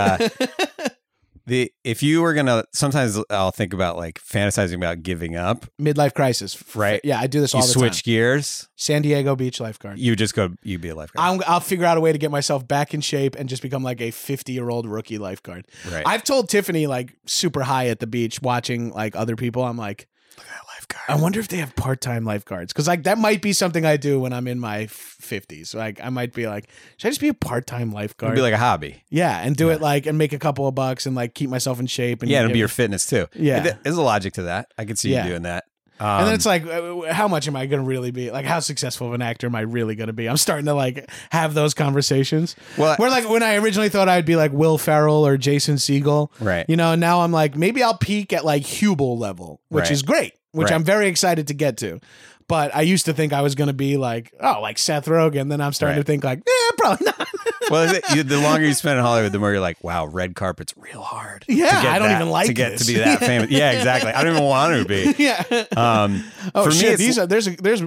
If you were going to, sometimes I'll think about like fantasizing about giving up. Midlife crisis. Right. Yeah, I do this all the time. You switch gears. San Diego Beach lifeguard. You be a lifeguard. I'll figure out a way to get myself back in shape and just become like a 50-year-old rookie lifeguard. Right. I've told Tiffany like super high at the beach watching like other people. I'm like, look at that lifeguard. I wonder if they have part-time lifeguards. Because like that might be something I do when I'm in my 50s. Like I might be like, should I just be a part-time lifeguard? It'd be like a hobby. Yeah, and do it like and make a couple of bucks and like keep myself in shape. And it'll be your fitness too. Yeah. There's a logic to that. I could see you doing that. And then it's like, how much am I going to really be? Like, how successful of an actor am I really going to be? I'm starting to like have those conversations. Well, where like when I originally thought I'd be like Will Ferrell or Jason Segel, right? You know, now I'm like, maybe I'll peak at like Hubel level, which is great, which I'm very excited to get to. But I used to think I was going to be like, like Seth Rogen. Then I'm starting to think like, probably not. Well, the longer you spend in Hollywood, the more you're like, wow, red carpet's real hard. Yeah, I don't even like to get to be that famous. Yeah, exactly. I don't even want to be. Yeah. For shit, me, there's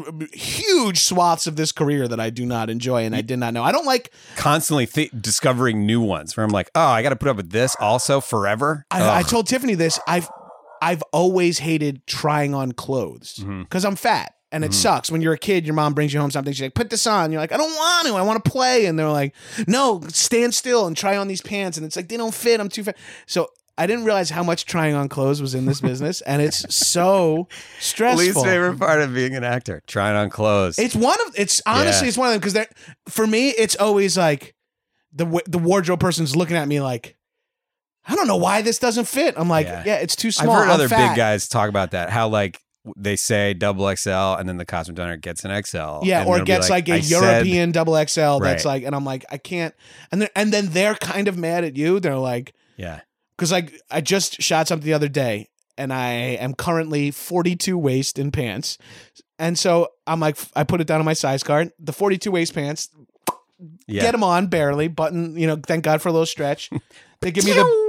huge swaths of this career that I do not enjoy and I did not know. I don't like constantly discovering new ones where I'm like, oh, I got to put up with this also forever. I told Tiffany this. I've always hated trying on clothes because I'm fat. And it sucks when you're a kid, your mom brings you home something. She's like, put this on. You're like, I don't want to. I want to play. And they're like, no, stand still and try on these pants. And it's like, they don't fit. I'm too fat. So I didn't realize how much trying on clothes was in this business. And it's so stressful. Least favorite part of being an actor, trying on clothes. It's honestly one of them. Because for me, it's always like the wardrobe person's looking at me like, I don't know why this doesn't fit. I'm like, yeah it's too small. I've heard other fat. big guys talk about that. How like, they say double XL and then the costume designer gets an XL. Yeah, or gets like a European double XL that's like, and I'm like, I can't. And then they're kind of mad at you. They're like, yeah. Because like I just shot something the other day and I am currently 42 waist in pants. And so I'm like, I put it down on my size card. The 42 waist pants, get them on barely, button, thank God for a little stretch. They give me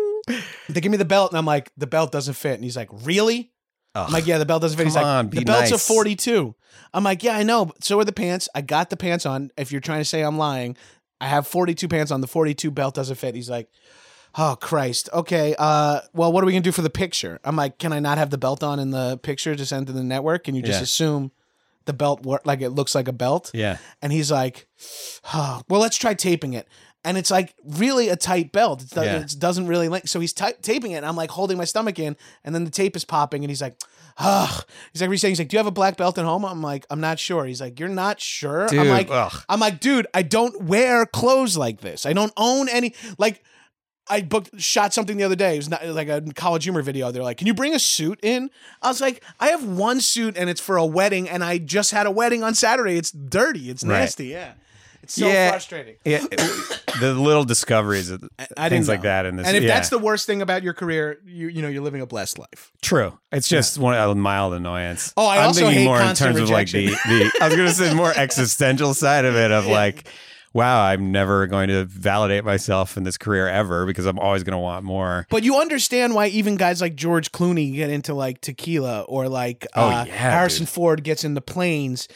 the belt, and I'm like, the belt doesn't fit. And he's like, really? I'm like, yeah, the belt doesn't fit. He's like, the belt's a 42. I'm like, yeah, I know. So are the pants. I got the pants on. If you're trying to say I'm lying, I have 42 pants on. The 42 belt doesn't fit. He's like, oh, Christ. Okay. Well, what are we going to do for the picture? I'm like, can I not have the belt on in the picture to send to the network? And you just assume the belt, like it looks like a belt? Yeah. And he's like, oh, well, let's try taping it. And it's like really a tight belt. It doesn't really link. So he's taping it, and I'm like holding my stomach in, and then the tape is popping, and he's like, ugh. He's like, he's like, do you have a black belt at home? I'm like, I'm not sure. He's like, you're not sure? Dude, I'm like, dude, I don't wear clothes like this. I don't own any, like, I shot something the other day. It was not like a College Humor video. They're like, can you bring a suit in? I was like, I have one suit and it's for a wedding, and I just had a wedding on Saturday. It's dirty. It's nasty. Yeah. It's so frustrating. Yeah. The little discoveries of things like that. And if that's the worst thing about your career, you're living a blessed life. True. It's just a mild annoyance. Oh, I'm also thinking hate more in constant terms rejection. of like the I was going to say more existential side of it of like, wow, I'm never going to validate myself in this career ever because I'm always going to want more. But you understand why even guys like George Clooney get into like tequila, or like Harrison Ford gets into planes.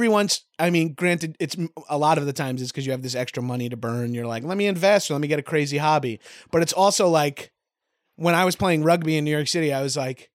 Granted, it's a lot of the times it's because you have this extra money to burn. You're like, let me invest or let me get a crazy hobby. But it's also like when I was playing rugby in New York City, I was like,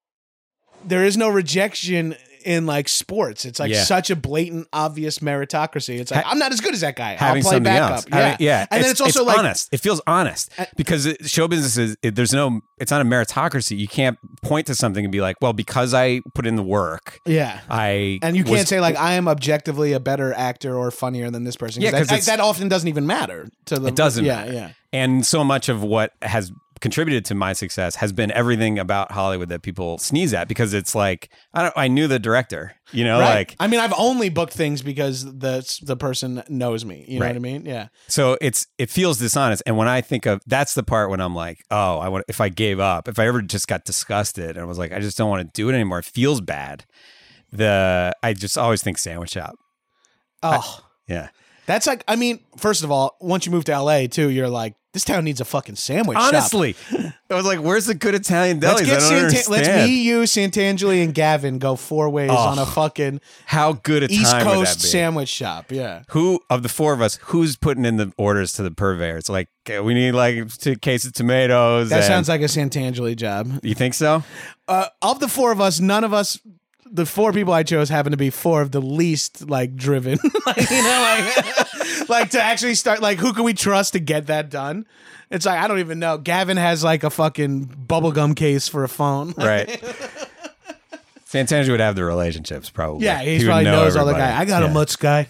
there is no rejection in like sports. It's like such a blatant, obvious meritocracy. It's like, I'm not as good as that guy. I'll play backup. Yeah. And then it's also like honest. It feels honest because show business is, it's not a meritocracy. You can't point to something and be like, well, because I put in the work. Yeah. And you can't say like, I am objectively a better actor or funnier than this person. Yeah. Because that often doesn't even matter to them. It doesn't matter. Yeah. And so much of what has contributed to my success has been everything about Hollywood that people sneeze at, because it's like, I knew the director, like, I mean, I've only booked things because the person knows me, you know what I mean? Yeah. So it feels dishonest. And when I think of, that's the part when I'm like, oh, if I gave up, if I ever just got disgusted and was like, I just don't want to do it anymore. It feels bad. I just always think sandwich shop. Oh, yeah. That's like, I mean, first of all, once you move to LA too, you're like, this town needs a fucking sandwich shop. Honestly, I was like, where's the good Italian delis? I don't understand. Let's me, you, Santangeli, and Gavin go 4 ways on a fucking how good a East time Coast would that be? Sandwich shop. Yeah. Who of the 4 of us, who's putting in the orders to the purveyors? Like, we need like 2 cases of tomatoes. That sounds like a Santangeli job. You think so? Of the 4 of us, none of us. The 4 people I chose happen to be 4 of the least like driven, like to actually start. Like, who can we trust to get that done? It's like, I don't even know. Gavin has like a fucking bubblegum case for a phone, right? Santangeli would have the relationships probably. Yeah, he probably knows all the guy. I got a Mutz guy.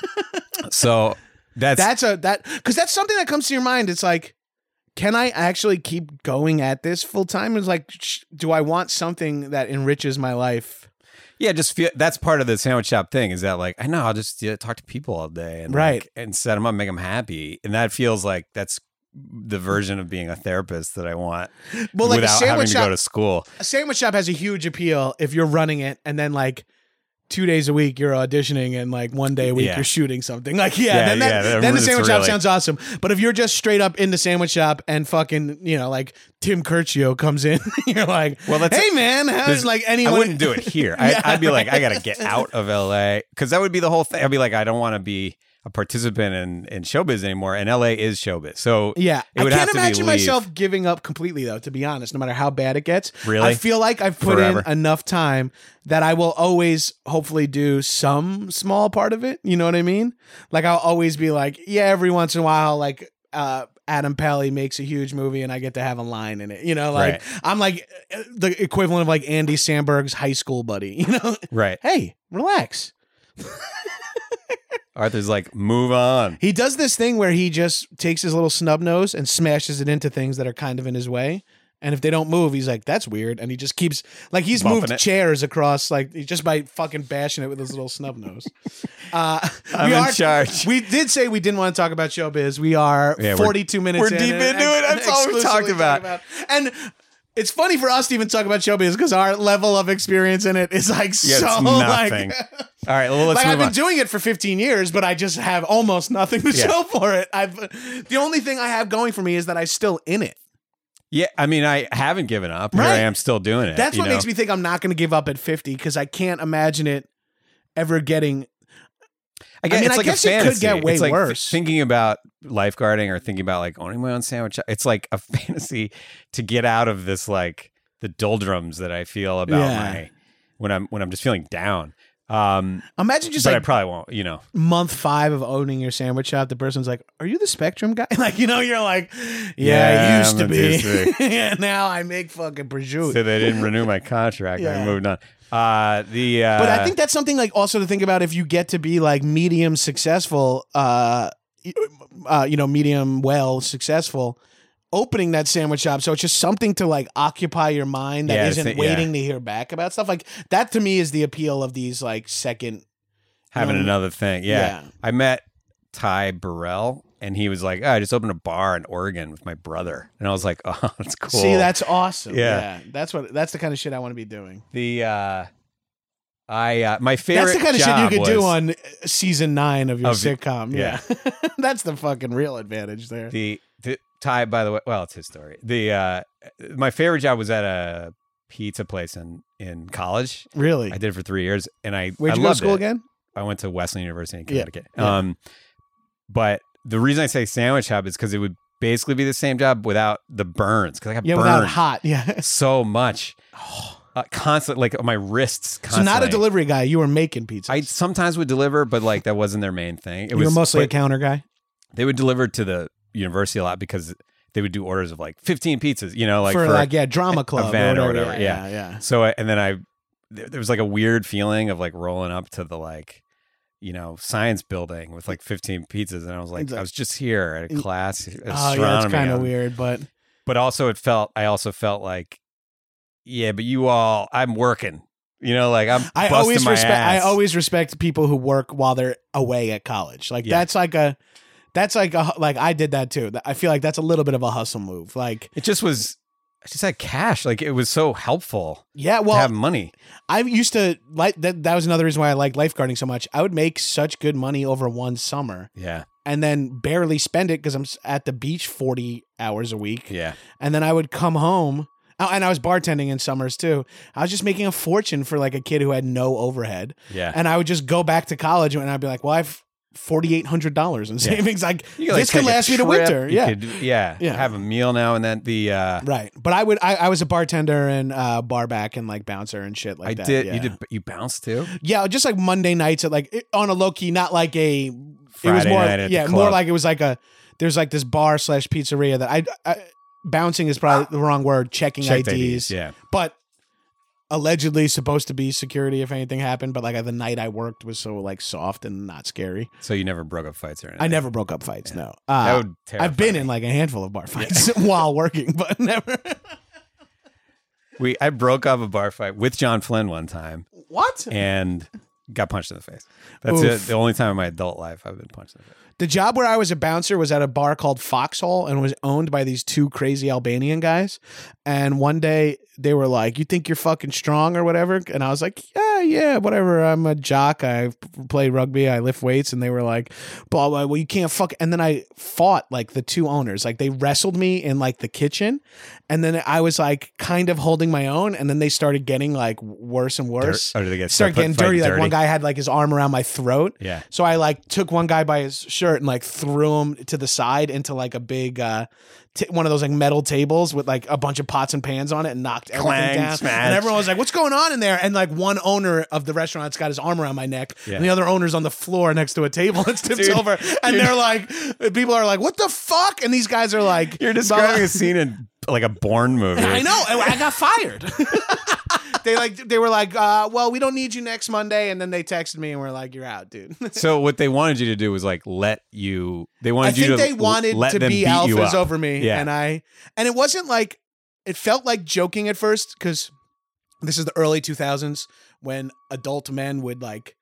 So that's because that's something that comes to your mind. It's like, can I actually keep going at this full time? It's like, do I want something that enriches my life? Yeah, just feel that's part of the sandwich shop thing. Is that like, I know I'll just talk to people all day and and set them up, make them happy, and that feels like that's the version of being a therapist that I want. Well, like without having to go to school. A sandwich shop has a huge appeal if you're running it, and then like 2 days a week you're auditioning, and like 1 day a week you're shooting something. Like, then the sandwich shop sounds awesome. But if you're just straight up in the sandwich shop and fucking, like Tim Curcio comes in, you're like, well, hey man, how's like anyone? I wouldn't do it here. I'd be like, I got to get out of LA, because that would be the whole thing. I'd be like, I don't want to be a participant in showbiz anymore, and LA is showbiz. So yeah, it would I can't have to imagine be myself giving up completely, though. To be honest, no matter how bad it gets, really, I feel like I've put in enough time that I will always, hopefully, do some small part of it. You know what I mean? Like, I'll always be like, yeah, every once in a while, like Adam Pally makes a huge movie and I get to have a line in it. Like I'm like the equivalent of like Andy Samberg's high school buddy. Right? Hey, relax. Arthur's like, move on. He does this thing where he just takes his little snub nose and smashes it into things that are kind of in his way. And if they don't move, he's like, that's weird. And he just keeps, like, he's bumping moved chairs across, like, just by fucking bashing it with his little snub nose. I'm in charge. We did say we didn't want to talk about showbiz. We are 42 minutes in. We're deep into it. That's all we've talked about. And It's funny for us to even talk about show business because our level of experience in it is like Yeah, so it's like. nothing. All right, well, let's Like move I've been on. doing it for 15 years, but I just have almost nothing to Yeah. show for it. The only thing I have going for me is that I'm still in it. Yeah, I mean, I haven't given up. Here Right. I am still doing it. That's you what know? makes me think I'm not going to give up at 50 because I can't imagine it ever getting. I guess, mean, it's I like guess a it could fantasy. get way it's like worse. Thinking about lifeguarding or thinking about like owning my own sandwich. It's like a fantasy to get out of this, like the doldrums that I feel about Yeah. when I'm just feeling down. Imagine just But I like probably won't. You know, month 5 of owning your sandwich shop. The person's like, "Are you the Spectrum guy?" Like, you know, you're like, "Yeah, I used to I'm be. used to Yeah, now I make fucking prosciutto." so they didn't renew my contract. Yeah. I moved on. But I think that's something like also to think about if you get to be like medium successful, medium well successful, opening that sandwich shop. So it's just something to like occupy your mind that Yeah, isn't waiting to hear back about stuff. Like that to me is the appeal of these like second. having another thing. Yeah. I met Ty Burrell. And he was like, I just opened a bar in Oregon with my brother. And I was like, oh, that's cool. See, that's awesome. Yeah. That's the kind of shit I want to be doing. my favorite That's the kind of shit you job could do was on season 9 of your Of- sitcom. yeah. Yeah. That's the fucking real advantage there. the Ty, by the way, well, it's his story. My favorite job was at a pizza place in college. Really? I did it for 3 years and Where'd I you go to loved school it. again? I went to Wesleyan University in Yeah. Connecticut. Yeah. But the reason I say sandwich shop is because it would basically be the same job without the burns. Because I got Yeah, burned without hot. Yeah. so much. Constant, like my wrists So constantly. not a delivery guy. You were making pizzas. I sometimes would deliver, but like that wasn't their main thing. It you were was mostly a but counter guy. they would deliver to the university a lot because they would do orders of like 15 pizzas, you know, like for like drama club event or whatever. whatever, yeah. yeah. So and then there was like a weird feeling of like rolling up to the like, you know, science building with like 15 pizzas, and I was like, I was just here at a class, astronomy. Oh yeah, it's kind of weird, But also I also felt like, yeah, but I'm working. You know, like I busting always my respect. I ass. always respect people who work while they're away at college. Like Yeah. that's like I did that too. I feel like that's a little bit of a hustle move. Like It just was. I just had cash. Like it was so helpful yeah, to well, have money. I used to like that. That was another reason why I like lifeguarding so much. I would make such good money over one summer Yeah, and then barely spend it because I'm at the beach 40 hours a week. yeah. And then I would come home. Oh, and I was bartending in summers too. I was just making a fortune for like a kid who had no overhead. Yeah. And I would just go back to college and I'd be like, well, I've $4,800 in savings. Like You could, like, this could take a last me to trip. winter. You Yeah. could, yeah. Yeah. Have a meal now and then. Right. But I was a bartender and bar back and like bouncer and shit like I that. did. Yeah. You bounced too. Yeah, just like Monday nights at like on a low key, not like a. It was Friday more, night at the yeah, club. more like it was like there's like this bar / pizzeria that I bouncing is probably the wrong word. Checking Checked IDs, Yeah. but allegedly supposed to be security if anything happened. But like the night I worked was so like soft and not scary. So you never broke up fights or anything. I never broke up fights. No, That would I've been terrify in me. like a handful of bar fights while working, but never. I broke up a bar fight with John Flynn one time What? and got punched in the face. That's Oof. it. The only time in my adult life I've been punched in the face. The job where I was a bouncer was at a bar called Foxhole and was owned by these two crazy Albanian guys. And one day they were like, "You think you're fucking strong or whatever?" And I was like, yeah, whatever. I'm a jock. I play rugby. I lift weights." And they were like, "Blah, blah, well, you can't fuck." And then I fought like the two owners. Like they wrestled me in like the kitchen. And then I was like kind of holding my own. And then they started getting like worse and worse. Oh, did they get Started getting fighting dirty. Like one guy had like his arm around my throat. Yeah. So I like took one guy by his shirt and like threw him to the side into like a big one of those like metal tables with like a bunch of pots and pans on it and knocked everything Clang, down. smash. And everyone was like, "What's going on in there?" And like one owner of the restaurant's got his arm around my neck, Yeah. and the other owner's on the floor next to a table that's tipped Dude, over. And they're like, people are like, "What the fuck?" And these guys are like, You're describing a scene in like a Bourne movie. I know. I got fired. They were like, "Well, we don't need you next Monday." And then they texted me and were like, "You're out, dude." So what they wanted you to do was like let you. They I wanted you think to. they wanted let to them be beat you alphas up. over me, Yeah. and it wasn't like it felt like joking at first because this is the early 2000s when adult men would like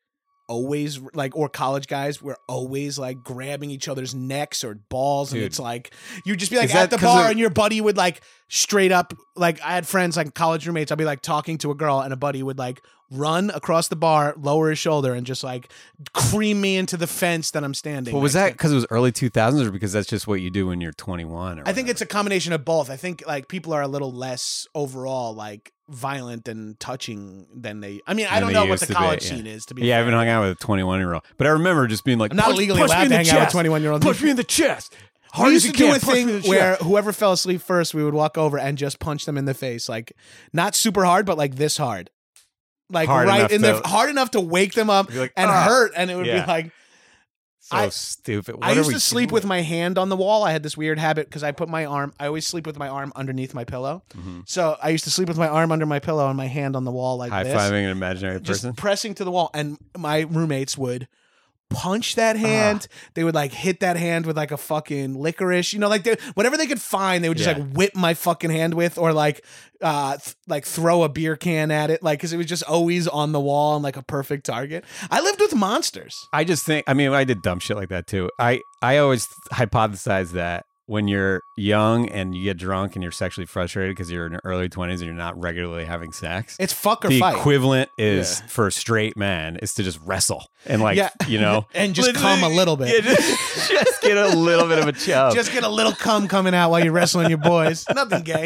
always like, or college guys were always like grabbing each other's necks or balls. And Dude. it's like, you'd just be like Is at that the 'cause bar of- and your buddy would like straight up, like I had friends, like college roommates. I'd be like talking to a girl and a buddy would like run across the bar, lower his shoulder and just like cream me into the fence that I'm standing. But was next that to. because it was early 2000s or because that's just what you do when you're 21? Or I think whatever? it's a combination of both. I think like people are a little less overall like violent and touching than they. I mean, I Than don't they know what used the to be, college yeah. scene is to be. Yeah, I fair. haven't hung out with a 21-year-old. But I remember just being like, I'm not punch, legally punch me allowed in to the hang out with chest. 21-year-olds. Punch me in the chest. We Hard used as to you do can. a Punch me in thing the where chest. whoever fell asleep first, we would walk over and just punch them in the face, like not super hard, but like this hard, like Hard right enough in the to- hard enough to wake them up Be like, and "Ah." hurt, and it would Yeah. be like. So I- stupid. What I are used we to sleep doing? with my hand on the wall. I had this weird habit because I always sleep with my arm underneath my pillow. Mhm. So I used to sleep with my arm under my pillow and my hand on the wall like this. High-fiving an imaginary Just person. pressing to the wall, and my roommates would punch that hand. They would like hit that hand with like a fucking licorice, like whatever they could find. They would just Yeah. like whip my fucking hand with, or like like throw a beer can at it, like because it was just always on the wall and like a perfect target. I lived with monsters. I just think, I mean, I did dumb shit like that too. I always hypothesize that when you're young and you get drunk and you're sexually frustrated because you're in your early 20s and you're not regularly having sex, It's fuck or the fight. equivalent is Yeah. for straight men is to just wrestle and like, Yeah. And just come a little bit. Yeah, just get a little bit of a chub. Just get a little cum coming out while you're wrestling your boys. Nothing gay.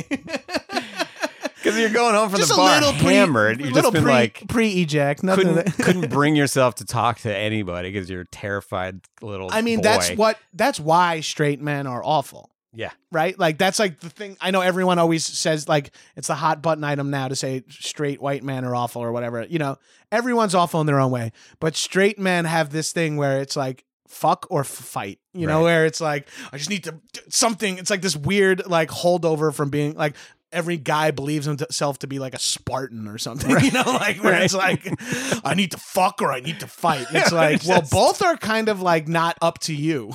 Because you're going home from Just the a bar little hammered. You've just been like, pre-ejac. Nothing. couldn't bring yourself to talk to anybody because you're a terrified little I mean, boy. that's why straight men are awful. Yeah. Right? Like that's like the thing. I know everyone always says like it's the hot button item now to say straight white men are awful or whatever. Everyone's awful in their own way. But straight men have this thing where it's like fuck or fight, Right. where it's like I just need to something. It's like this weird like holdover from being like every guy believes himself to be like a Spartan or something, like where it's like I need to fuck or I need to fight. It's like, well, both are kind of like not up to you,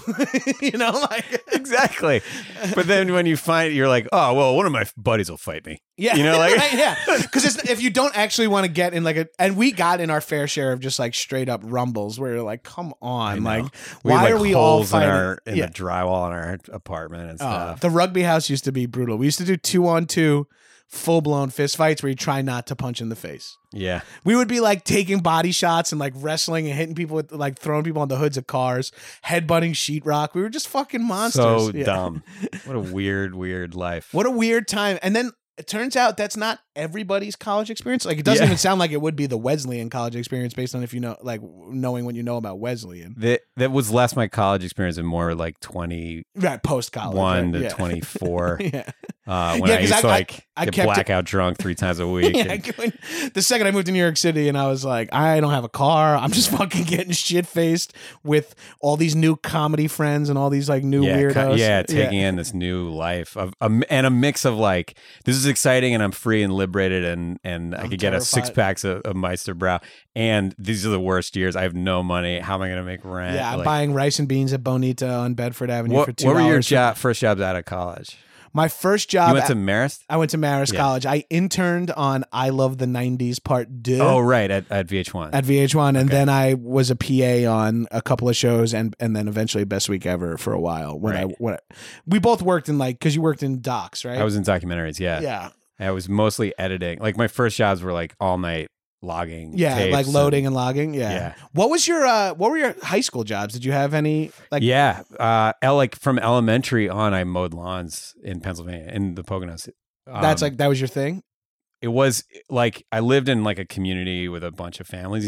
like Exactly. But then when you find you're like, oh, well, one of my buddies will fight me. yeah, Like right, yeah, because if you don't actually want to get in like and we got in our fair share of just like straight up rumbles where you're like, come on, like we why had, like, are we all holes in fighting? in the drywall in our apartment and stuff. The rugby house used to be brutal. We used to do 2-on-2 full-blown fist fights where you try not to punch in the face. Yeah. We would be like taking body shots and like wrestling and hitting people with like throwing people on the hoods of cars, headbutting sheetrock. We were just fucking monsters. So Yeah. dumb. What a weird life. What a weird time. And then it turns out that's not everybody's college experience. Like it doesn't Yeah. even sound like it would be the Wesleyan college experience based on if you know, like knowing what you know about Wesleyan. That was less my college experience and more like 21 Right, post college. to 24. Yeah. When Yeah, I 'cause used to I like kept get it- blackout drunk 3 times a week. Yeah, and- the second I moved to New York City and I was like, I don't have a car. I'm just fucking getting shit faced with all these new comedy friends and all these like new weirdos. taking in this new life of and a mix of like this is exciting and I'm free and liberated and I could get a terrified. 6-pack of Meister Brow and these are the worst years. I have no money. How am I going to make rent? Yeah, I'm Like, buying rice and beans at Bonita on Bedford Avenue for what $2. were your first jobs out of college? My first job. You went to Marist? I went to Marist Yeah. College. I interned on I Love the 90s Part 2 Oh, right, at VH1. at VH1, and then I was a PA on a couple of shows, and then eventually Best Week Ever for a while. When we both worked in because you worked in docs, right? I was in documentaries, yeah. yeah. I was mostly editing. Like my first jobs were like all night logging. Yeah, tapes like loading and logging. Yeah. Yeah. What were your high school jobs? Did you have any like? Yeah, like from elementary on, I mowed lawns in Pennsylvania in the Poconos. That's that was your thing. It was like I lived in like a community with a bunch of families,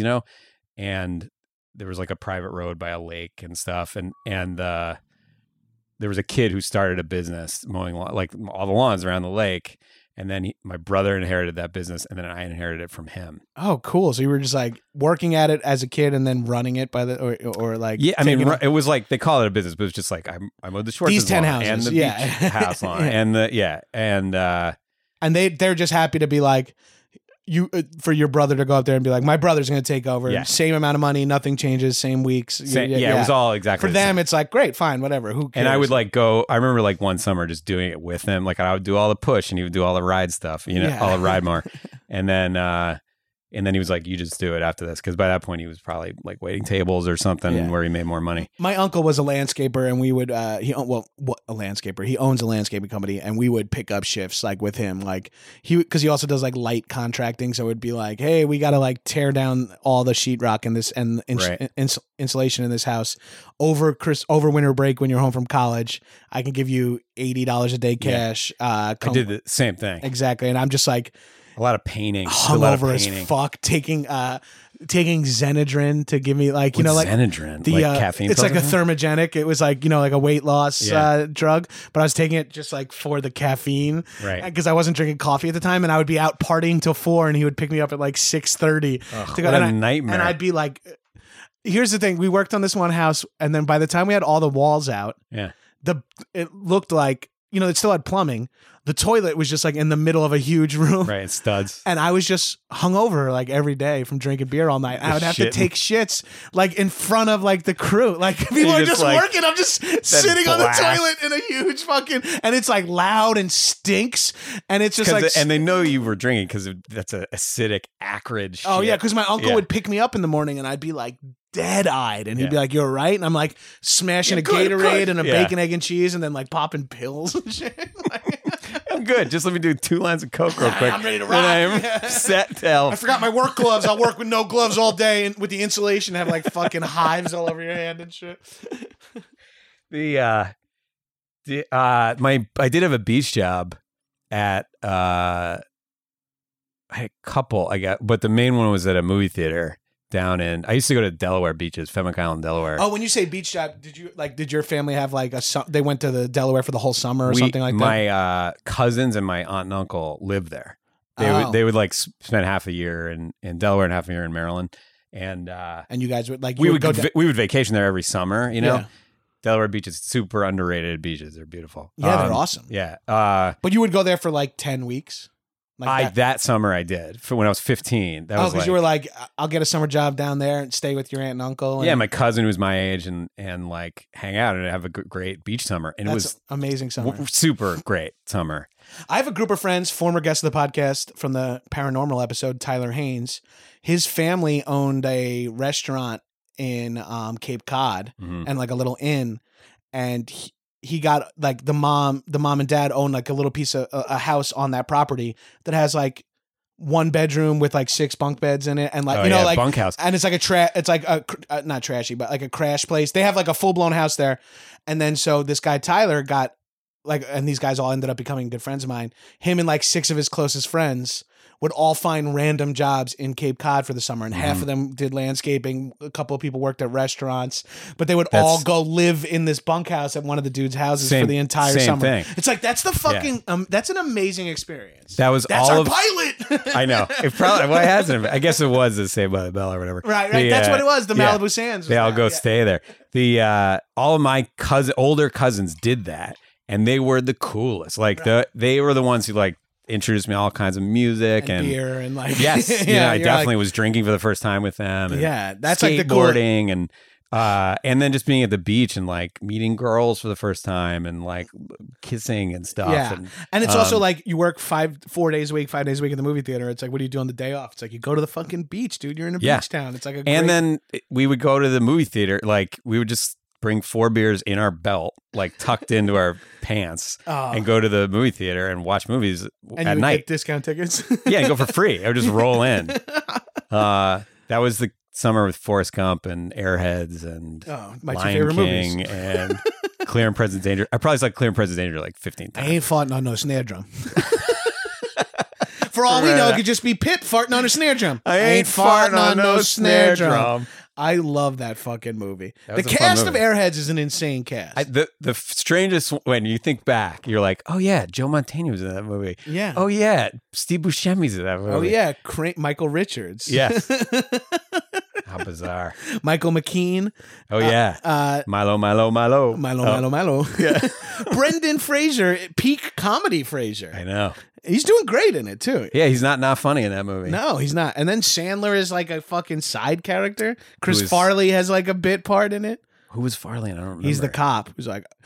and there was like a private road by a lake and stuff, and there was a kid who started a business mowing like all the lawns around the lake. And then my brother inherited that business, and then I inherited it from him. Oh, cool! So you were just like working at it as a kid, and then running it by or like Yeah, I mean, taking it- it was like they call it a business, but it's just like I mowed the Schwartz's These 10 lawn houses, and the yeah. beach house lawn, Yeah. and they're just happy to be like you for your brother to go up there and be like, my brother's going to take over. Yeah. Same amount of money, nothing changes, same weeks. it was all exactly for the same. them. It's like great, fine, whatever. Who cares? And I would like go. I remember like one summer just doing it with him. Like I would do all the push, and he would do all the ride stuff. Yeah. All the ride more. And then And then he was like, you just do it after this. Because by that point, he was probably like waiting tables or something Yeah. where he made more money. My uncle was a landscaper, and we would a landscaper. He owns a landscaping company, and we would pick up shifts like with him, like because he also does like light contracting. So it would be like, hey, we got to like tear down all the sheetrock in this and insulation in this house over winter break when you're home from college. I can give you $80 a day cash. I did the same thing. Exactly, and I'm just like a lot of painting, hungover as fuck, taking Xenadrin to give me like Xenadrin, the like caffeine. It's like a thermogenic. It was like like a weight loss drug, but I was taking it just like for the caffeine, right? Because I wasn't drinking coffee at the time, and I would be out partying till 4, and he would pick me up at like 6:30 to go. What a nightmare! And I'd be like, here's the thing: we worked on this one house, and then by the time we had all the walls out, it looked like it still had plumbing. The toilet was just like in the middle of a huge room. Right, studs. And I was just hungover like every day from drinking beer all night. I would have to take shits like in front of like the crew. Like people are just like, working. I'm just sitting on the toilet in a huge fucking, and it's like loud and stinks. And it's just like, and they know you were drinking because that's a acidic, acrid shit. Oh yeah, because my uncle would pick me up in the morning and I'd be like dead-eyed, and he'd be like, "You're right," and I'm like smashing a Gatorade and a bacon, egg, and cheese, and then like popping pills and shit. I'm good. Just let me do 2 lines of coke real quick. I'm ready to rock. And I'm set to help. I forgot my work gloves. I'll work with no gloves all day, and with the insulation, have like fucking hives all over your hand and shit. I did have a beach job at I had a couple but the main one was at a movie theater down in. I used to go to Delaware beaches, Fenwick Island, Delaware. Oh, when you say beach job, did your family have like they went to the Delaware for the whole summer or something like that? My cousins and my aunt and uncle lived there. They would like spend half a year in Delaware and half a year in Maryland, and you guys would like we would vacation there every summer. Yeah. Delaware beaches, super underrated beaches. They're beautiful. Yeah, they're awesome. Yeah. But you would go there for like 10 weeks. Like that summer I did for when I was 15. That was because you were like, I'll get a summer job down there and stay with your aunt and uncle. And my cousin was my age and like hang out and have a great beach summer. And it was amazing summer, super great summer. I have a group of friends, former guest of the podcast from the paranormal episode, Tyler Haynes. His family owned a restaurant in Cape Cod and like a little inn, and he got like the mom and dad own like a little piece of a house on that property that has like 1 bedroom with like 6 bunk beds in it, and like like bunkhouse, and it's like it's like a not trashy but like a crash place. They have like a full blown house there, and then so this guy Tyler got like, and these guys all ended up becoming good friends of mine. Him and like 6 of his closest friends would all find random jobs in Cape Cod for the summer, and half of them did landscaping. A couple of people worked at restaurants, but they would all go live in this bunkhouse at one of the dudes' houses for the entire summer. Thing. It's like that's the fucking that's an amazing experience. That's our pilot. I know. It probably why hasn't it? I guess it was the Saved by the Bell or whatever. Right. That's what it was. The Malibu Sands. They all go stay there. All of my older cousins did that, and they were the coolest. Like they were the ones who like introduced me to all kinds of music and beer and like yes, I definitely was drinking for the first time with them. And that's like the skateboarding and then just being at the beach and like meeting girls for the first time and like kissing and stuff. Yeah, and it's also like you work 5 days a week at the movie theater. It's like, what do you do on the day off? It's like you go to the fucking beach, dude. You're in a beach town. It's like and then we would go to the movie theater. Like we would just bring 4 beers in our belt, like tucked into our pants, and go to the movie theater and watch movies at night. Get discount tickets. Yeah, and go for free. I would just roll in. That was the summer with Forrest Gump and Airheads and Lion King and Clear and Present Danger. I probably saw Clear and Present Danger like 15 times. I ain't farting on no snare drum. For all we know, it could just be Pip farting on a snare drum. I ain't farting on no snare drum. I love that fucking movie. The was a fun cast of movie. Airheads is an insane cast. The strangest, when you think back, you're like, oh yeah, Joe Mantegna was in that movie. Yeah. Oh yeah, Steve Buscemi's in that movie. Oh yeah, Michael Richards. Yes. How bizarre. Michael McKean. Oh yeah. Milo. Yeah. Brendan Fraser, peak comedy Fraser. I know. He's doing great in it too. Yeah, he's not funny in that movie. No, he's not. And then Sandler is like a fucking side character. Chris Farley has like a bit part in it. Who was Farley? I don't remember. He's the cop who's like,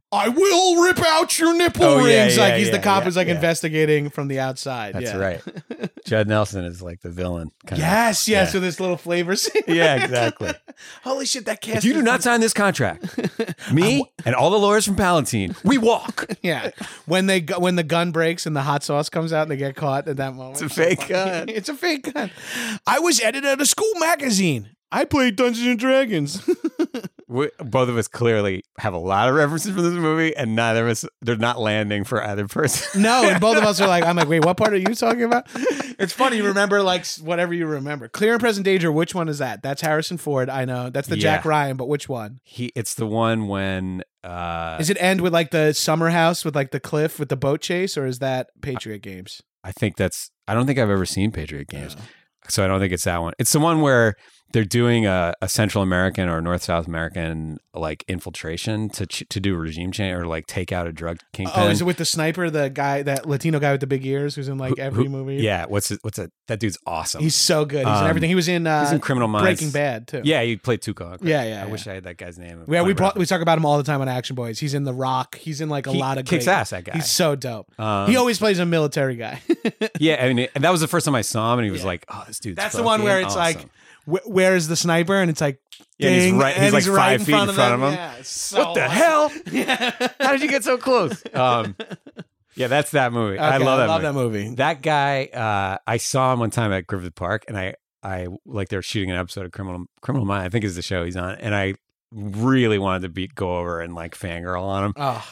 I will rip out your nipple Oh, yeah, rings. yeah, Like he's the yeah, cop yeah, who's like yeah. investigating from the outside. That's yeah. right. Judd Nelson is like the villain. Kind Yes, of. yes, with this little flavor scene. Yeah, exactly. Holy shit, that cast. If you do is- not sign this contract, me and all the lawyers from Palatine, we walk. Yeah, when the gun breaks and the hot sauce comes out and they get caught at that moment. It's a fake gun. It's a fake gun. I was editor of a school magazine. I played Dungeons and Dragons. Both of us clearly have a lot of references from this movie, and neither of us, they're not landing for either person. No, and both of us are like, I'm like, wait, what part are you talking about? It's funny. You remember like whatever you remember. Clear and Present Danger. Which one is that? That's Harrison Ford. I know. That's the Jack Yeah. Ryan. But which one? It's the one when Is it end with like the summer house with like the cliff with the boat chase, or is that Patriot Games? I don't think I've ever seen Patriot Games. So I don't think it's that one. It's the one where they're doing a Central American or North South American like infiltration to do regime change or like take out a drug kingpin. Oh, is it with the sniper, the guy, that Latino guy with the big ears, who's in like every movie? Yeah, that dude's awesome. He's so good. He's in everything. He was in he's in Criminal Minds. Breaking Bad too. Yeah, he played Tuco. Yeah. I wish I had that guy's name. Yeah, we talk about him all the time on Action Boys. He's in The Rock. He's in like a lot of kicks great, ass. That guy. He's so dope. He always plays a military guy. Yeah, I mean, and that was the first time I saw him, and he was like, "Oh, this dude's." That's the one where it's awesome. like, where is the sniper? And it's like, Yeah, and he's ding, right- he's and like 5 feet in front of him. Yeah, it's so What the awesome. hell? Yeah. How did you get so close? Yeah, that's that movie. I Okay, love that movie. movie. That guy, I saw him one time at Griffith Park, and I like they were shooting an episode of Criminal Minds, I think is the show he's on, and I really wanted to go over and like fangirl on him. Oh.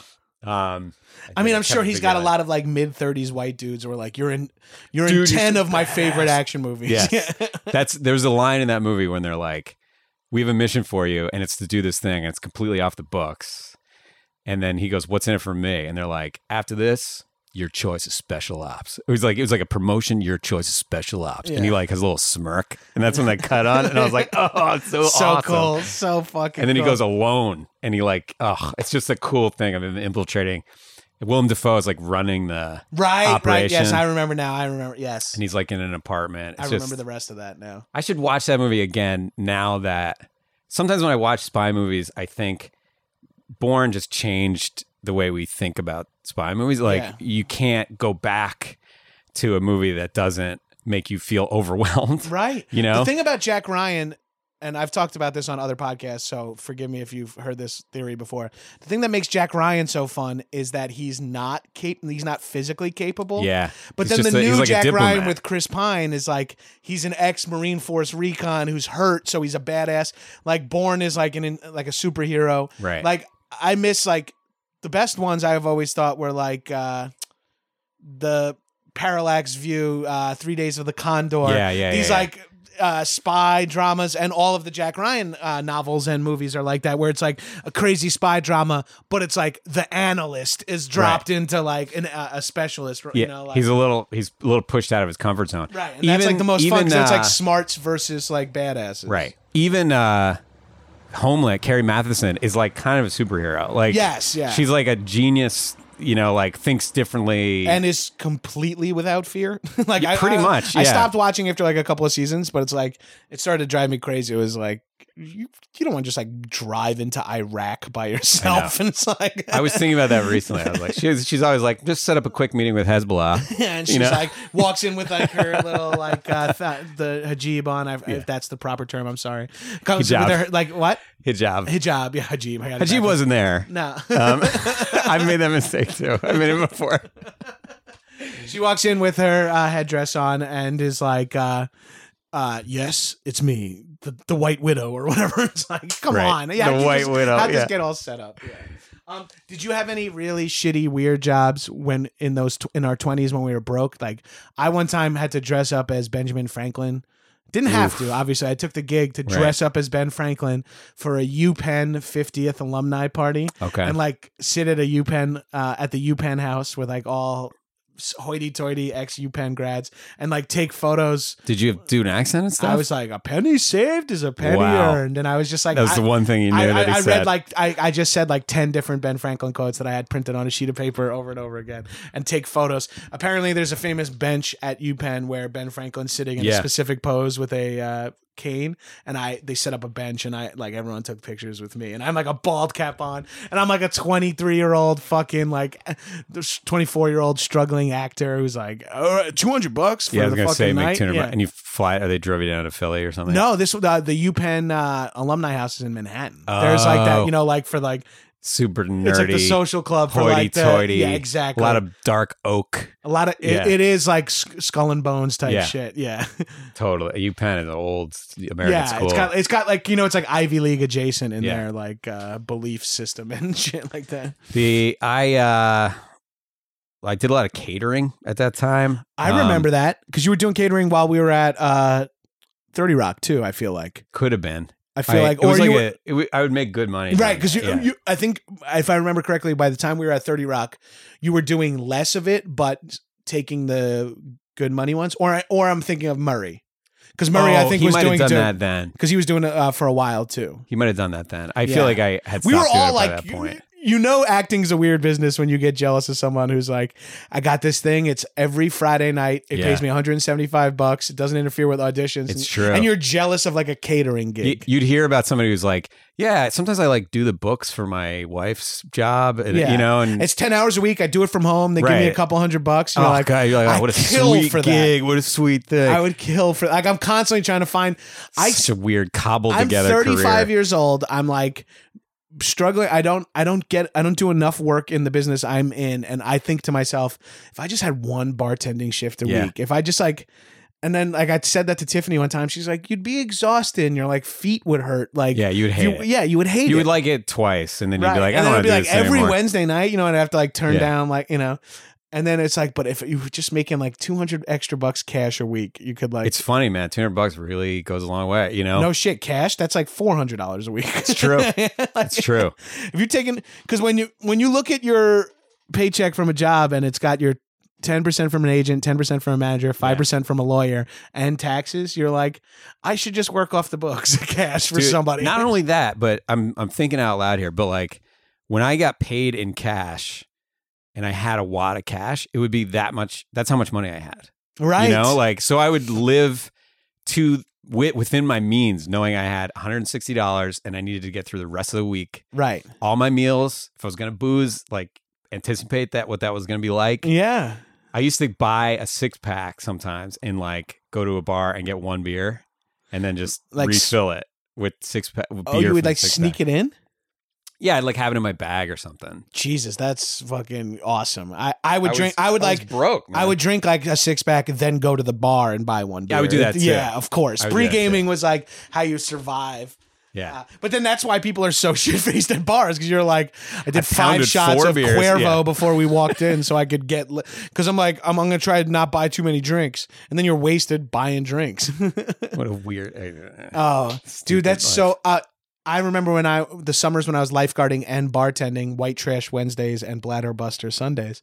I mean, I'm sure he's got a lot of like mid-30s white dudes who are like, you're in 10 of my favorite action movies. Yes. There's a line in that movie when they're like, we have a mission for you, and it's to do this thing, and it's completely off the books. And then he goes, what's in it for me? And they're like, after this, your choice is special ops. It was like a promotion, your choice is special ops. And he like has a little smirk. And that's when they cut on. And I was like, oh, it's so awesome. Cool. So fucking And then cool. he goes alone. And he like, oh, it's just a cool thing of him infiltrating. Willem Dafoe is like running the operation. Right. Yes, I remember now. I remember. Yes. And he's like in an apartment. I remember the rest of that now. I should watch that movie again now that sometimes when I watch spy movies, I think Bourne just changed the way we think about spy movies. Like you can't go back to a movie that doesn't make you feel overwhelmed. Right. You know? The thing about Jack Ryan, and I've talked about this on other podcasts, so forgive me if you've heard this theory before. The thing that makes Jack Ryan so fun is that he's not physically capable. Yeah. But He's then just the he's new like a Jack Ryan diplomat. with Chris Pine is like, he's an ex-Marine Force recon who's hurt, so he's a badass. Like Bourne is like like a superhero. Right. Like I miss like the best ones I've always thought were like the Parallax View, 3 Days of the Condor. Yeah. These like spy dramas, and all of the Jack Ryan novels and movies are like that, where it's like a crazy spy drama, but it's like the analyst is dropped into like a specialist. Yeah, You know, like, he's a little pushed out of his comfort zone. right. And that's like the most fun, 'cause it's like smarts versus like badasses. Right. Even Homeland, Carrie Matheson is like kind of a superhero. Like Yes, yeah. she's like a genius. You know, like thinks differently And is completely without fear. Like Yeah, pretty much, I yeah. stopped watching after like a couple of seasons, but it's like it started to drive me crazy. It was like you don't want to just like drive into Iraq by yourself, and it's like I was thinking about that recently. I was like, she's always like, just set up a quick meeting with Hezbollah. and she's you know? like walks in with like her little like the hijab on. If that's the proper term, I'm sorry. Comes in Hijab. with her like what Hijab. hijab? Yeah, hijab. I got it Hajib backwards. wasn't there. No. I've made that mistake too. I made it before. She walks in with her headdress on and is like, yes, it's me, the White Widow or whatever. It's like, come Right. on. Yeah, The you White just- Widow, How'd this yeah. get all set up? Yeah. Did you have any really shitty, weird jobs when in our 20s when we were broke? Like, I one time had to dress up as Benjamin Franklin. Didn't have to, obviously. I took the gig to dress up as Ben Franklin for a UPenn 50th alumni party. Okay. And like sit at a UPenn, at the UPenn house with like all hoity-toity ex-UPenn grads and like take photos. Did you do an accent and stuff? I was like, a penny saved is a penny Wow. earned. And I was just like, that was the one thing you knew that he I said. read like I just said like 10 different Ben Franklin quotes that I had printed on a sheet of paper over and over again and take photos. Apparently there's a famous bench at UPenn where Ben Franklin's sitting in a Yeah. specific pose with a cane, and they set up a bench, and everyone took pictures with me, and I'm like a bald cap on, and I'm like a 23-year-old fucking 24-year-old struggling actor who's like, $200 for Yeah, I was the gonna fucking say make night. 200 Yeah. and you fly, or they drove you down to Philly or something? No, this the UPenn alumni house is in Manhattan. There's like that, you know, like for like Super nerdy. it's like the social club for like the hoity-toity. yeah, exactly. A lot of dark oak. A lot of it is like Skull and Bones type Yeah. shit. Yeah, Totally. UPenn is an old American yeah. school. It's got like, you know, it's like Ivy League adjacent in Yeah. their like belief system and shit like that. I did a lot of catering at that time. I remember that because you were doing catering while we were at 30 Rock too. I feel like Could have been. I feel like, it was or you like were, I would make good money. right, because Yeah. you, I think if I remember correctly, by the time we were at 30 Rock, you were doing less of it, but taking the good money ones. Or I'm thinking of Murray, because Murray I think he was might doing have done that then. because he was doing it for a while too. He might have done that then. I Yeah. feel like I had stopped We were doing all it by like, that point. you know, acting's a weird business when you get jealous of someone who's like, I got this thing. It's every Friday night. It Yeah. pays me $175. It doesn't interfere with auditions. It's true. And you're jealous of like a catering gig. You'd hear about somebody who's like, yeah, sometimes I like do the books for my wife's job, and Yeah. you know, and It's 10 hours a week. I do it from home. They give me a Right. couple $100. You're oh like, god, you're like, I oh, what a kill sweet for that. gig, what a sweet thing. I would kill for like I'm constantly trying to find. Such a weird cobbled I'm together 35 career. years old. I'm like struggling. I don't do enough work in the business I'm in, and I think to myself, if I just had one bartending shift a Yeah. week, if I just like. And then, like, I said that to Tiffany one time. She's like, "You'd be exhausted, and your like feet would hurt. Like, Yeah, you would hate it. Yeah, you would hate it. You would like it twice, and then you'd Right. be like, I and don't then want it'd to do be this like every anymore. Wednesday night, you know, and I'd have to like turn Yeah. down, like, you know. And then it's like, but if you were just making like $200 extra cash a week, you could like. It's funny, man. $200 really goes a long way. You know, No shit, cash. That's like $400 a week. it's true. It's true. If you're taking, because when you look at your paycheck from a job and it's got your 10% from an agent, 10% from a manager, 5% from a lawyer, and taxes, you're like, I should just work off the books cash for Dude, somebody. Not only that, but I'm thinking out loud here. But like when I got paid in cash, and I had a wad of cash, it would be that much. That's how much money I had. right? You know, like so I would live within my means, knowing I had $160 and I needed to get through the rest of the week. Right. All my meals, if I was gonna booze, like anticipate what that was gonna be like. Yeah. I used to buy a 6-pack sometimes and like go to a bar and get one beer and then just Like refill it with 6-pack. Oh, you would like sneak it in? Yeah, I'd like have it in my bag or something. Jesus, that's fucking awesome. I would drink. I I would was like. broke. Man. I would drink like a 6-pack and then go to the bar and buy one. Yeah, I would beer. do that too. Yeah, of course. I would do that Pre-gaming too. was like how you survive. Yeah. But then that's why people are so shit-faced at bars, because you're like, I did 5 pounded shots 4 of beers, Cuervo yeah. before we walked in so I could get, because I'm like, I'm going to try to not buy too many drinks. And then you're wasted buying drinks. What a weird. Oh, Stupid dude, that's life. so, I remember the summers when I was lifeguarding and bartending, White Trash Wednesdays and Bladder Buster Sundays.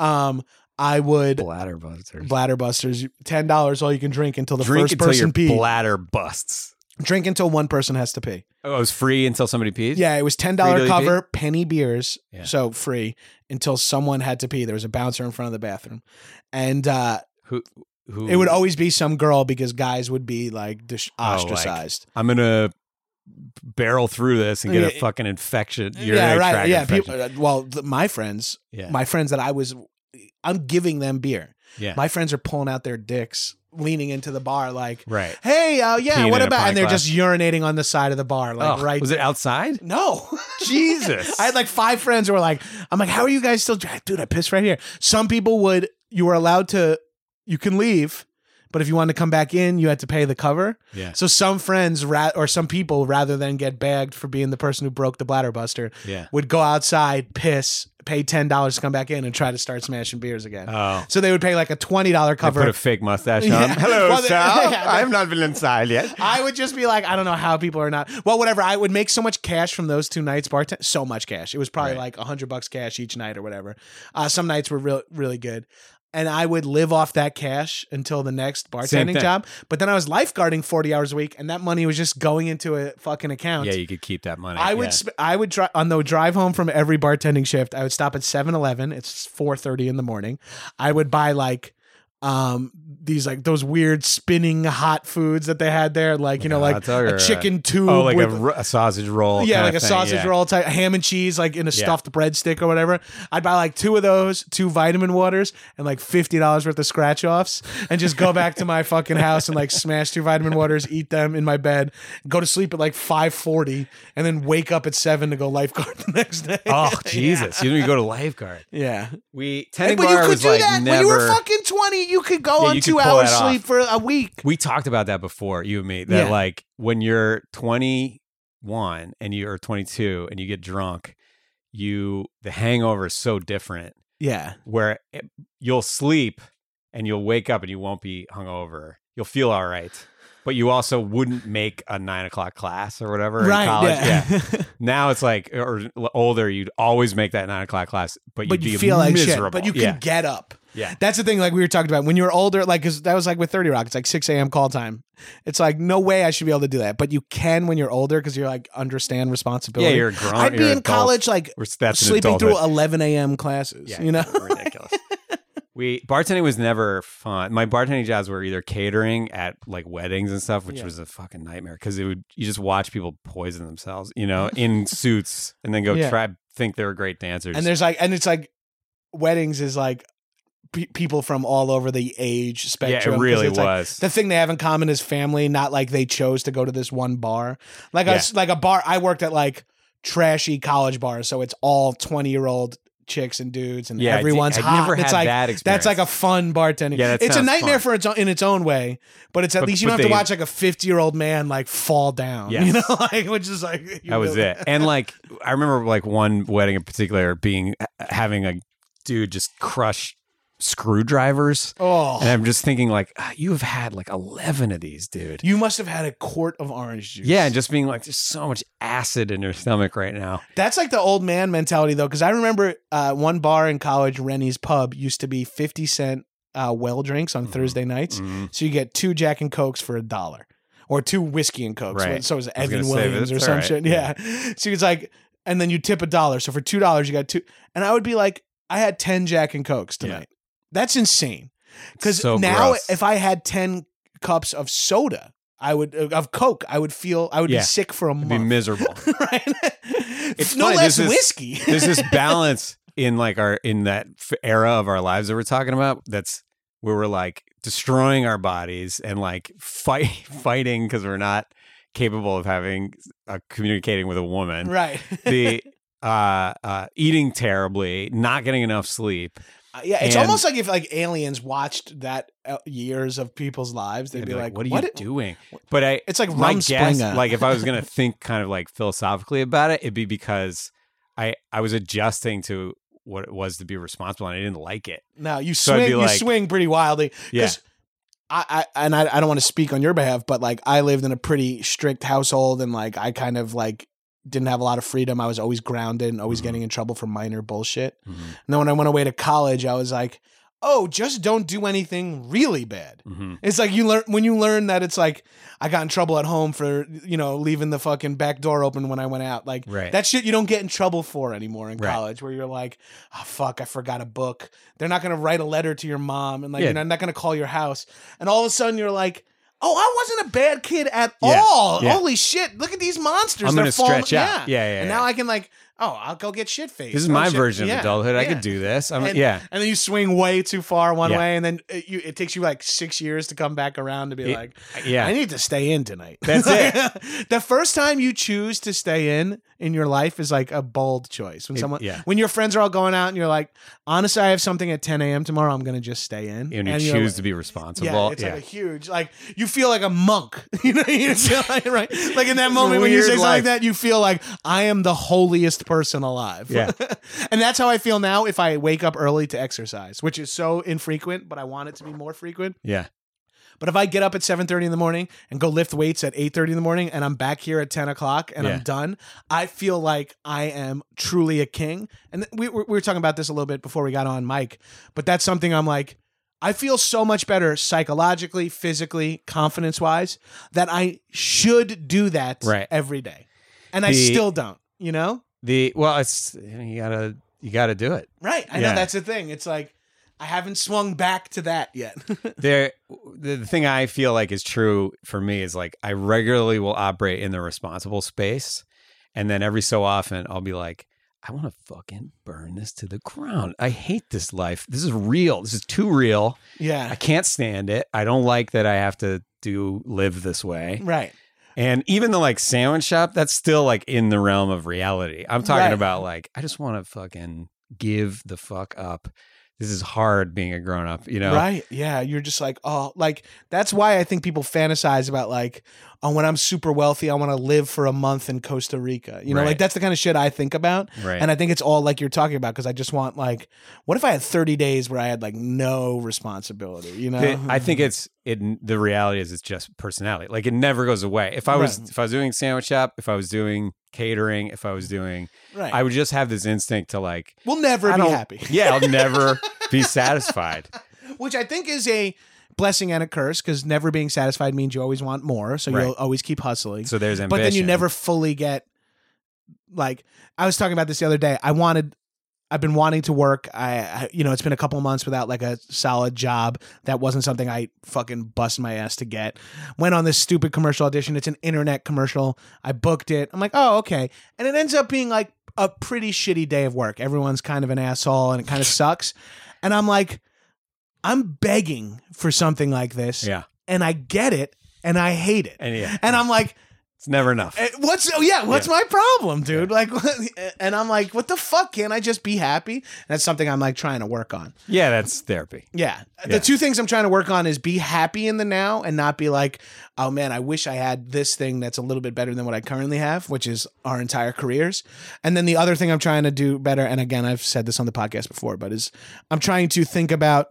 I would Bladder busters. Bladder Busters, $10 all you can drink until the Drink first until person your pees. bladder busts. Drink until one person has to pee. Oh, it was free until somebody peed? Yeah, it was $10 Free to cover, penny beers, Yeah. so free until someone had to pee. There was a bouncer in front of the bathroom, and Who? it would always be some girl because guys would be like Oh, like, ostracized. I'm gonna barrel through this and get a Yeah. fucking infection. Yeah, right. tract Yeah, infection. people. My friends, Yeah. my friends that I'm giving them beer. Yeah. My friends are pulling out their dicks, leaning into the bar, like, Right. "Hey, yeah, Peeing what in a about?" pint And they're glass. just urinating on the side of the bar, like Oh, right. Was it outside? No. Jesus. I had like 5 friends who were like, I'm like, how are you guys still? Dude, I pissed right here. Some people you were allowed to, you can leave, but if you wanted to come back in, you had to pay the cover. Yeah. So some friends or some people, rather than get bagged for being the person who broke the bladder buster, Yeah. would go outside, piss, pay $10 to come back in and try to start smashing beers again. Oh. So they would pay like a $20 cover. Put a fake mustache on. Yeah. Hello, Well, sir. yeah, I've not been inside yet. I would just be like, I don't know how people are not. Well, whatever. I would make so much cash from those 2 nights, so much cash. It was probably Right. like $100 cash each night or whatever. Some nights were really good. And I would live off that cash until the next Same bartending thing. job. But then I was lifeguarding 40 hours a week, and that money was just going into a fucking account. Yeah, you could keep that money. I would Yeah. I would try on the drive home from every bartending shift. I would stop at 7-Eleven. It's 4:30 in the morning. I would buy like these like those weird spinning hot foods that they had there, like you know, like a chicken tube, like with, a sausage roll, yeah, like a thing, sausage roll type, ham and cheese, like in a stuffed breadstick or whatever. I'd buy like 2 of those, 2 vitamin waters, and like $50 worth of scratch offs, and just go back to my fucking house and like smash 2 vitamin waters, eat them in my bed, go to sleep at like 5:40, and then wake up at 7 to go lifeguard the next day. Oh Jesus! You don't even go to lifeguard. Yeah, Tending but you bar could was do like that never. when you were fucking 20. You could go on you 2 could pull hours that sleep off. for a week. We talked about that before, you and me. That Yeah. like when you're 21 and you're 22 and you get drunk, the hangover is so different. Yeah, Where you'll sleep and you'll wake up and you won't be hungover. You'll feel all right, but you also wouldn't make a 9 o'clock class or whatever right. in college. Yeah. Now it's like, or older, you'd always make that 9 o'clock class, but you'd But be you feel like miserable. shit. But you can yeah. get up. Yeah. That's the thing, like we were talking about when you were older, like, cause that was like with 30 Rock, it's like 6 a.m. call time. It's like, no way I should be able to do that. But you can when you're older because you're like, understand responsibility. Yeah, you're grown. I'd be you're in adult. college, like, That's an sleeping through adulthood. 11 a.m. classes, Yeah, you know? ridiculous. Bartending was never fun. My bartending jobs were either catering at like weddings and stuff, which was a fucking nightmare because you just watch people poison themselves, you know, in suits and then go think they were great dancers. And it's like, weddings is like people from all over the age spectrum. Yeah, it 'cause really it's like, was. the thing they have in common is family, not like they chose to go to this one bar. Like like a bar, I worked at like trashy college bars, so it's all 20-year-old chicks and dudes, and everyone's I'd hot. never It's had like that experience. that's like a fun bartending. Yeah, that it's a sounds nightmare fun. in its own way, but it's at least you don't have to watch like a 50-year-old man like fall down. Yes. You know, like which is like that was it. And like I remember like one wedding in particular having a dude just crush screwdrivers. Oh, And I'm just thinking like, you have had like 11 of these, dude. you must have had a quart of orange juice. Yeah, and just being like, there's so much acid in your stomach right now. That's like the old man mentality though, because I remember one bar in college, Rennie's Pub, used to be 50-cent well drinks on Thursday nights. So you get 2 Jack and Cokes for $1. Or 2 whiskey and Cokes. Right. So it was I was Evan gonna say, Williams or that's some all right. shit. Yeah. So it's like, and then you tip $1. So for $2, you got 2. And I would be like, I had 10 Jack and Cokes tonight. That's insane. Because So now gross. if I had 10 cups of soda, of Coke, I would be sick for a It'd month. be miserable. Right? It's no funny, less this is- whiskey. There's this balance in like in that era of our lives that we're talking about. That's where we're like destroying our bodies and like fighting because we're not capable of communicating with a woman. Right. The eating terribly, not getting enough sleep. Yeah, it's And- almost like if like aliens watched that years of people's lives, they'd I'd be like, "What are you doing?" But It's like my guess, Rumspringa. like if I was gonna think kind of like philosophically about it, it'd be because I was adjusting to what it was to be responsible, and I didn't like it. No, you So I'd swing. be You like- swing pretty wildly. Yeah. 'Cause I don't want to speak on your behalf, but like I lived in a pretty strict household, and like I kind of like didn't have a lot of freedom. I was always grounded and always getting in trouble for minor bullshit. And then when I went away to college, I was like, oh, just don't do anything really bad. It's like when you learn that it's like I got in trouble at home for, leaving the fucking back door open when I went out. Like Right. that shit you don't get in trouble for anymore in Right. college, where you're like, oh fuck, I forgot a book. They're not going to write a letter to your mom, and like Yeah. you're not going to call your house. And all of a sudden you're like, oh, I wasn't a bad kid at Yeah. all. Yeah. Holy shit. Look at these monsters. I'm They're gonna falling- stretch out. Yeah, And now I can like, I'll go get shit faced. This is my version of adulthood. I could do this. And yeah. then you swing way too far one Yeah. way, and then it takes you like 6 years to come back around to be like, Yeah. I need to stay in tonight. That's it. The first time you choose to stay in your life is like a bold choice. When your friends are all going out and you're like, honestly, I have something at 10 a.m. tomorrow, I'm going to just stay in. And you you're choose like- to be responsible. Yeah, it's like a huge, like you feel like a monk, you feel like, right? Like in that It's a moment when you weird say something like life. that, you feel like I am the holiest person alive. Yeah. And that's how I feel now if I wake up early to exercise, which is so infrequent, but I want it to be more frequent. Yeah. But if I get up at 7:30 in the morning and go lift weights at 8:30 in the morning and I'm back here at 10 o'clock and Yeah. I'm done, I feel like I am truly a king. And we were talking about this a little bit before we got on mic, but that's something I'm like, I feel so much better psychologically, physically, confidence-wise, that I should do that Right. every day. And I still don't, you know? It's you gotta do it. Right. I Yeah. know that's the thing. It's like I haven't swung back to that yet. The thing I feel like is true for me is like I regularly will operate in the responsible space, and then every so often I'll be like, I want to fucking burn this to the ground. I hate this life. This is real. This is too real. Yeah. I can't stand it. I don't like that I have to live this way. Right. And even the like sandwich shop, that's still like in the realm of reality. I'm talking Right. about like, I just want to fucking give the fuck up. This is hard being a grown up, you know? Right. Yeah. You're just like, oh, like that's why I think people fantasize about like, oh, when I'm super wealthy, I want to live for a month in Costa Rica. You know, Right. like that's the kind of shit I think about. Right. And I think it's all like you're talking about because I just want like, what if I had 30 days where I had like no responsibility, you know? I think the reality is it's just personality. Like it never goes away. If I was doing sandwich shop, if I was doing catering, if I was doing, Right. I would just have this instinct to like, We'll never I be don't- happy. Yeah, I'll never be satisfied. Which I think is a blessing and a curse because never being satisfied means you always want more. So Right. you'll always keep hustling. So there's ambition. But then you never fully get like I was talking about this the other day. I've been wanting to work. I it's been a couple of months without like a solid job. That wasn't something I fucking bust my ass to get. Went on this stupid commercial audition. It's an internet commercial. I booked it. I'm like, oh, okay. And it ends up being like a pretty shitty day of work. Everyone's kind of an asshole and it kind of sucks. And I'm like, I'm begging for something like this. Yeah. And I get it and I hate it. And I'm like, it's never enough. what's my problem, dude? Like, and I'm like, what the fuck? Can't I just be happy? That's something I'm like trying to work on. Yeah, that's therapy. Yeah. Yeah. The two things I'm trying to work on is be happy in the now and not be like, oh man, I wish I had this thing that's a little bit better than what I currently have, which is our entire careers. And then the other thing I'm trying to do better, and again, I've said this on the podcast before, but is I'm trying to think about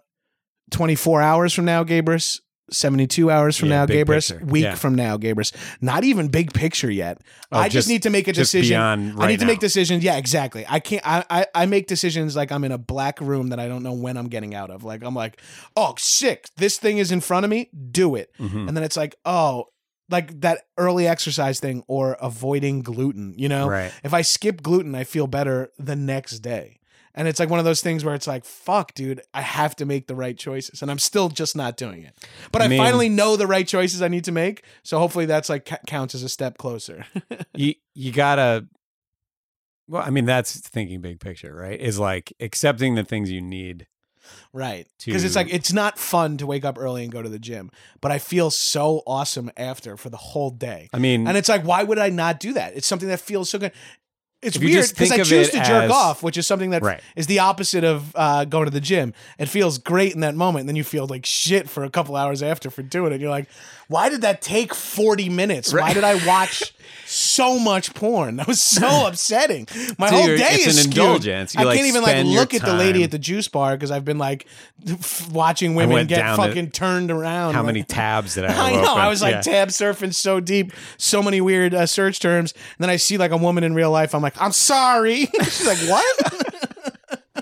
24 hours from now, Gabrus, 72 hours from now, big Gabrus, picture. week Yeah. from now, Gabrus. Not even big picture yet. Oh, I just need to make a just decision. beyond I need right to make now. decisions. Yeah, exactly. I can't. I make decisions like I'm in a black room that I don't know when I'm getting out of. Like I'm like, oh shit, this thing is in front of me. Do it. Mhm. And then it's like, oh, like that early exercise thing or avoiding gluten. You know, Right. if I skip gluten, I feel better the next day. And it's like one of those things where it's like, fuck, dude, I have to make the right choices. And I'm still just not doing it. But I mean- finally know the right choices I need to make. So hopefully that's like counts as a step closer. You gotta. Well, I mean, that's thinking big picture, right? Is like accepting the things you need. Right. To- Because it's like, it's not fun to wake up early and go to the gym, but I feel so awesome after for the whole day. I mean, And it's like, why would I not do that? It's something that feels so good. It's If you weird just because think I of choose it to jerk as- off, which is something that is Right. the opposite of going to the gym. It feels great in that moment. And then you feel like shit for a couple hours after for doing it. You're like, why did that take 40 minutes? Why did I watch so much porn? That was so upsetting. My whole day it's is an skewed. indulgence. You, I like, can't even like spend your look at the lady time- at the juice bar because I've been like watching women went get down to- fucking turned around. how Like- many tabs did I have I know. open? I was like Yeah. tab surfing so deep, so many weird search terms. And then I see like a woman in real life. I'm like, I'm sorry. She's like, what?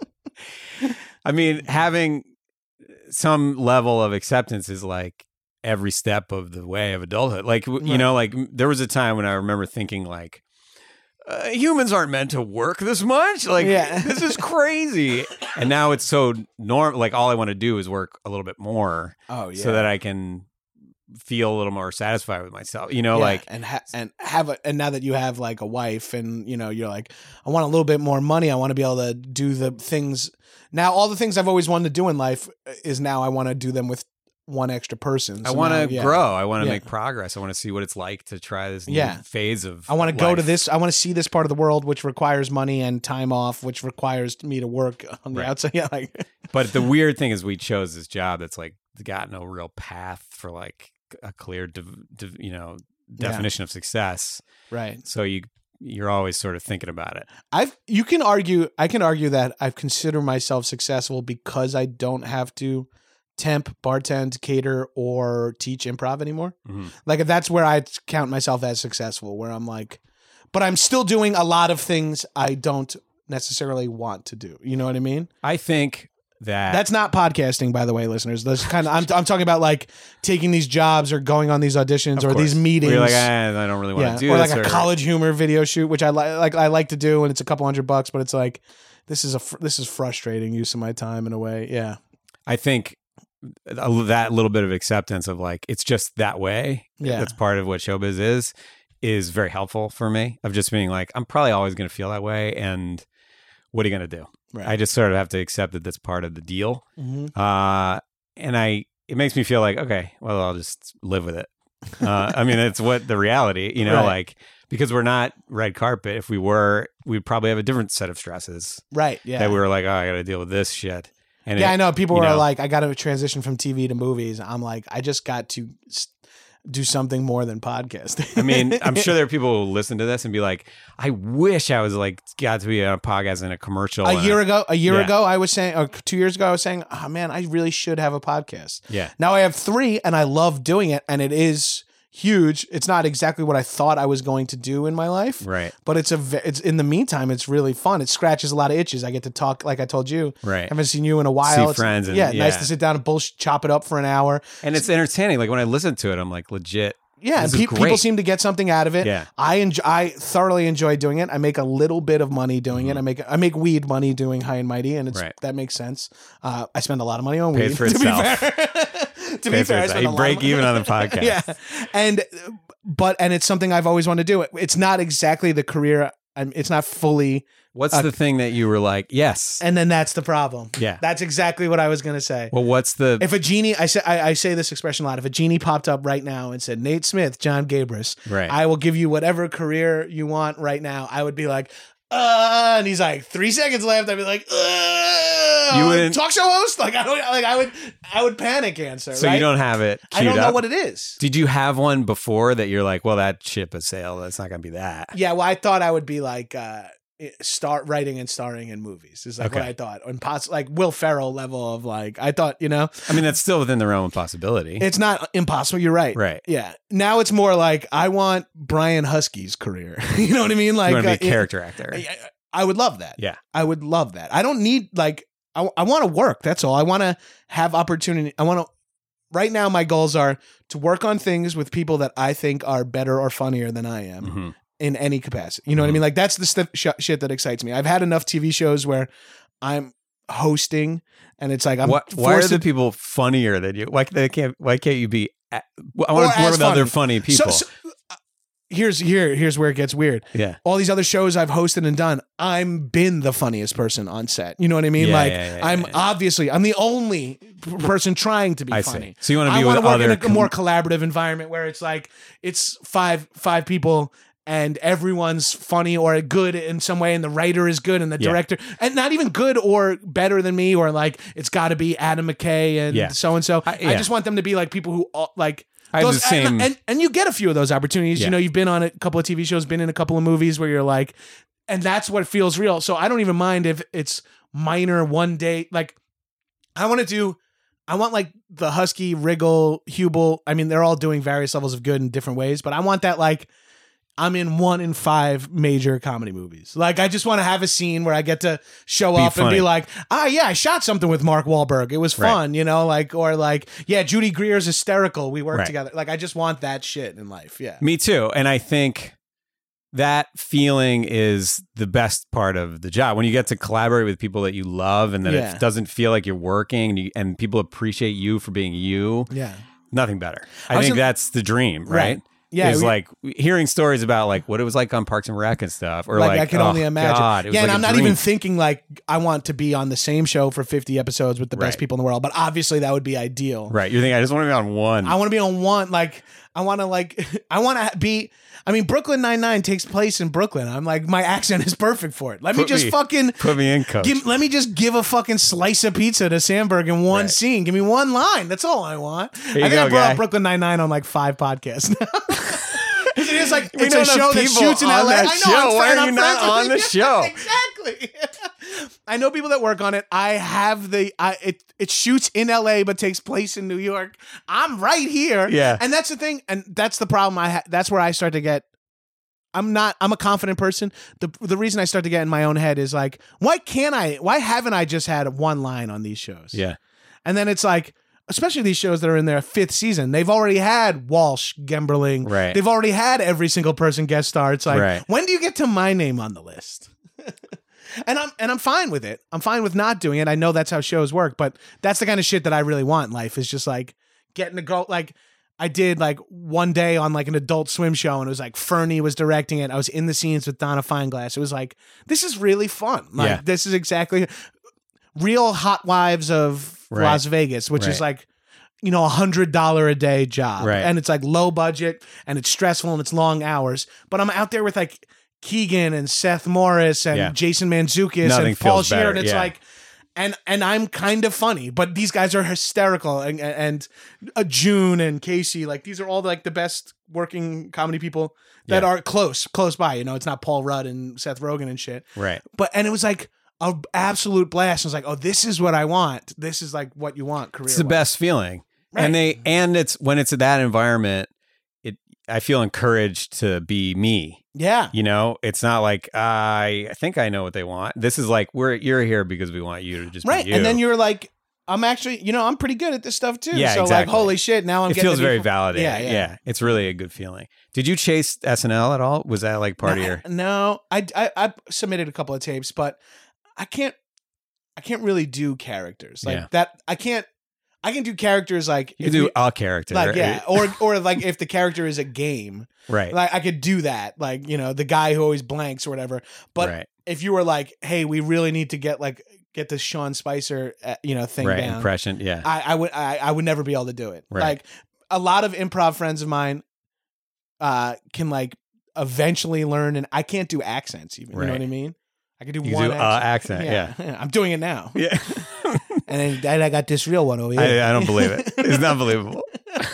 I mean, having some level of acceptance is like every step of the way of adulthood. Like, you Right. know, like there was a time when I remember thinking like, humans aren't meant to work this much. Like, Yeah. this is crazy. And now it's so normal. Like, all I want to do is work a little bit more Oh so that I can feel a little more satisfied with myself. You know, like, and now that you have like a wife and you're like, I want a little bit more money. I want to be able to do the things. Now all the things I've always wanted to do in life is now I want to do them with one extra person. I So want now, to yeah. grow. I want to Yeah. make progress. I want to see what it's like to try this new Yeah. phase of I want to go to life. this. I want to see this part of the world, which requires money and time off, which requires me to work on the Right. outside. Yeah, like But the weird thing is we chose this job that's like got no real path for like a clear, definition of success. right. So you're always sort of thinking about it. I can argue that I've considered myself successful because I don't have to temp, bartend, cater, or teach improv anymore. Mhm. Like if that's where I count myself as successful, where I'm like, but I'm still doing a lot of things I don't necessarily want to do. You know what I mean? I think that That's not podcasting, by the way, listeners. That's kind of I'm talking about like taking these jobs or going on these auditions of or course, these meetings. where you're like, I don't really want to do or this. like a college humor video shoot, which I like to do, and it's a couple $100, but it's like this is frustrating use of my time in a way. Yeah. I think that little bit of acceptance of like, it's just that way. Yeah. That's part of what showbiz is very helpful for me, of just being like, I'm probably always going to feel that way. And what are you going to do? Right. I just sort of have to accept that that's part of the deal. Mm-hmm. And it makes me feel like, okay, well, I'll just live with it. I mean, it's what the reality, Right. like, because we're not red carpet. If we were, we'd probably have a different set of stresses Right. Yeah. that we were like, oh, I got to deal with this shit. And I know people you are know, like, I got to transition from TV to movies. I'm like, I just got to do something more than podcasting. I mean, I'm sure there are people who listen to this and be like, I wish I was like, got to be on a podcast and a commercial. A year ago, Yeah. I was saying, or 2 years ago, I was saying, oh man, I really should have a podcast. Yeah. Now I have 3 and I love doing it, and it is huge. It's not exactly what I thought I was going to do in my life. Right. But it's in the meantime, it's really fun. It scratches a lot of itches. I get to talk, like I told you. Right. Haven't seen you in a while. See friends and- nice yeah. to sit down and chop it up for an hour. And it's entertaining. Like when I listen to it, I'm like, legit. Yeah, This and is people great. seem to get something out of it. Yeah. I thoroughly enjoy doing it. I make a little bit of money doing it. I make weed money doing High and Mighty, and Right. that makes sense. I spend a lot of money on Pays weed. for to be itself. fair, to be fair, I spend a You lot break of money. even on the podcast. Yeah, and it's something I've always wanted to do. It's not exactly the career. It's not fully. What's the thing that you were like, yes? And then that's the problem. Yeah. That's exactly what I was going to say. Well, what's the If a genie, I say this expression a lot. If a genie popped up right now and said, Nate Smith, John Gabris, Right. I will give you whatever career you want right now, I would be like, and he's like, 3 seconds left. I'd be like, You wouldn't- talk show host? Like, I would panic answer. so right? you don't have it I queued don't know up? what it is. Did you have one before that you're like, well, that ship has sailed. That's not going to be that. Yeah, well, I thought I would be like, start writing and starring in movies is like what Okay. I thought. Like Will Ferrell level of like, I thought, you know, I mean, that's still within the realm of possibility. it's not impossible. You're right. Right. Yeah. Now it's more like I want Brian Husky's career. You know what I mean? Like You want to be a it- character actor. I would love that. Yeah. I would love that. I don't need like I want to work. That's all. I want to have opportunity. I want to. Right now, my goals are to work on things with people that I think are better or funnier than I am. Mhm. In any capacity. You know what I mean? Like that's the shit that excites me. I've had enough TV shows where I'm hosting and it's like I'm Why are forced the to- people funnier than you? Why can't you be? I want Or to work as with other funny. funny people. Here's where it gets weird. yeah. All these other shows I've hosted and done, I'm been the funniest person on set. You know what I mean? Yeah, like yeah, yeah, I'm yeah. obviously I'm the only person trying to be I funny. see. So you want to I be want with to work other in a more collaborative environment where it's like it's five people and everyone's funny or good in some way, and the writer is good and the Yeah. director, and not even good or better than me, or like it's got to be Adam McKay and Yeah. so and so. I yeah. just want them to be like people who like. I have the same. and you get a few of those opportunities. Yeah. You know, you've been on a couple of TV shows, been in a couple of movies where you're like, and that's what feels real. So I don't even mind if it's minor one day. Like I want like the Husky, Riggle, Hubel. I mean, they're all doing various levels of good in different ways, but I want that like I'm in 1 in 5 major comedy movies. Like I just want to have a scene where I get to show up and funny. be like, yeah, I shot something with Mark Wahlberg. It was Right. fun, you know, like, or like, yeah, Judy Greer's hysterical. We worked Right. together. Like I just want that shit in life. Yeah. Me too. And I think that feeling is the best part of the job. When you get to collaborate with people that you love and that Yeah. it doesn't feel like you're working and people appreciate you for being you, Yeah. nothing better. I I was think in- that's the dream, Right. right? Yeah. Is like hearing stories about like what it was like on Parks and Rec and stuff, or like like I can oh, only imagine. God, it was yeah, and like I'm a not dream. even thinking like I want to be on the same show for 50 episodes with the best Right. people in the world, but obviously that would be ideal. Right. You're thinking I just want to be on one. I want to be on one. Like I want to be. I mean, Brooklyn Nine-Nine takes place in Brooklyn. I'm like, my accent is perfect for it. Let me Put just me- fucking Put me in, coach. let me just give a fucking slice of pizza to Sandberg in one Right. scene. Give me one line. That's all I want. you I think go, I brought guy. up Brooklyn Nine-Nine on like 5 podcasts now. It is like We it's know a enough show that people shoots in on LA. that I know. show. I'm Why friend- are you I'm not friends on with- the show? Exactly. I know people that work on it. I have it shoots in LA but takes place in New York. I'm right here. Yeah. And that's the thing, and that's the problem I have. That's where I start to get. I'm a confident person. The reason I start to get in my own head is like, why haven't I just had one line on these shows? Yeah. And then it's like, especially these shows that are in their 5th season, they've already had Walsh, Gemberling. Right. They've already had every single person guest star. It's like, Right. when do you get to my name on the list? And I'm fine with it. I'm fine with not doing it. I know that's how shows work, but that's the kind of shit that I really want in life, is just like getting to go. Like I did like one day on like an Adult Swim show, and it was like Fernie was directing it. I was in the scenes with Donna Fineglass. It was like, this is really fun. Like this is exactly Real Housewives of Las Vegas, which is like, you know, $100 a day job. Right. And it's like low budget and it's stressful and it's long hours. But I'm out there with like Keegan and Seth Morris and Jason Mantzoukas and Paul Scheer. And it's like, and I'm kind of funny, but these guys are hysterical. And June and Casey, like these are all like the best working comedy people that are close by. You know, it's not Paul Rudd and Seth Rogen and shit. Right. And it was like an absolute blast. I was like, oh, this is what I want. This is like what you want career. It's the best feeling. Right. And it's when it's in that environment, I feel encouraged to be me. Yeah. You know, it's not like I think I know what they want. This is like you're here because we want you to just be you. And then you're like, I'm actually, you know, I'm pretty good at this stuff too. Yeah, so exactly. like, holy shit, now I'm it getting feels very validating. Yeah. It's really a good feeling. Did you chase SNL at all? Was that like part of your? No, I submitted a couple of tapes, but I can't really do characters like that. I can do characters like you can do a character, like right? or like if the character is a game, right? Like I could do that, like, you know, the guy who always blanks or whatever. But if you were like, hey, we really need to get the Sean Spicer, you know, thing down, impression, yeah, I would never be able to do it. Right. Like a lot of improv friends of mine can like eventually learn, and I can't do accents even. You know what I mean? I can do one accent. Yeah. I'm doing it now. Yeah. And then I got this real one over here. I don't believe it. It's not believable.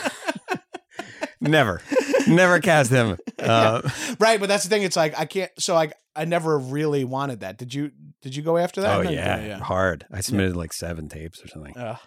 Never cast him. Right, but that's the thing. It's like I can't. So I never really wanted that. Did you go after that? Oh yeah, hard. I submitted like 7 tapes or something. And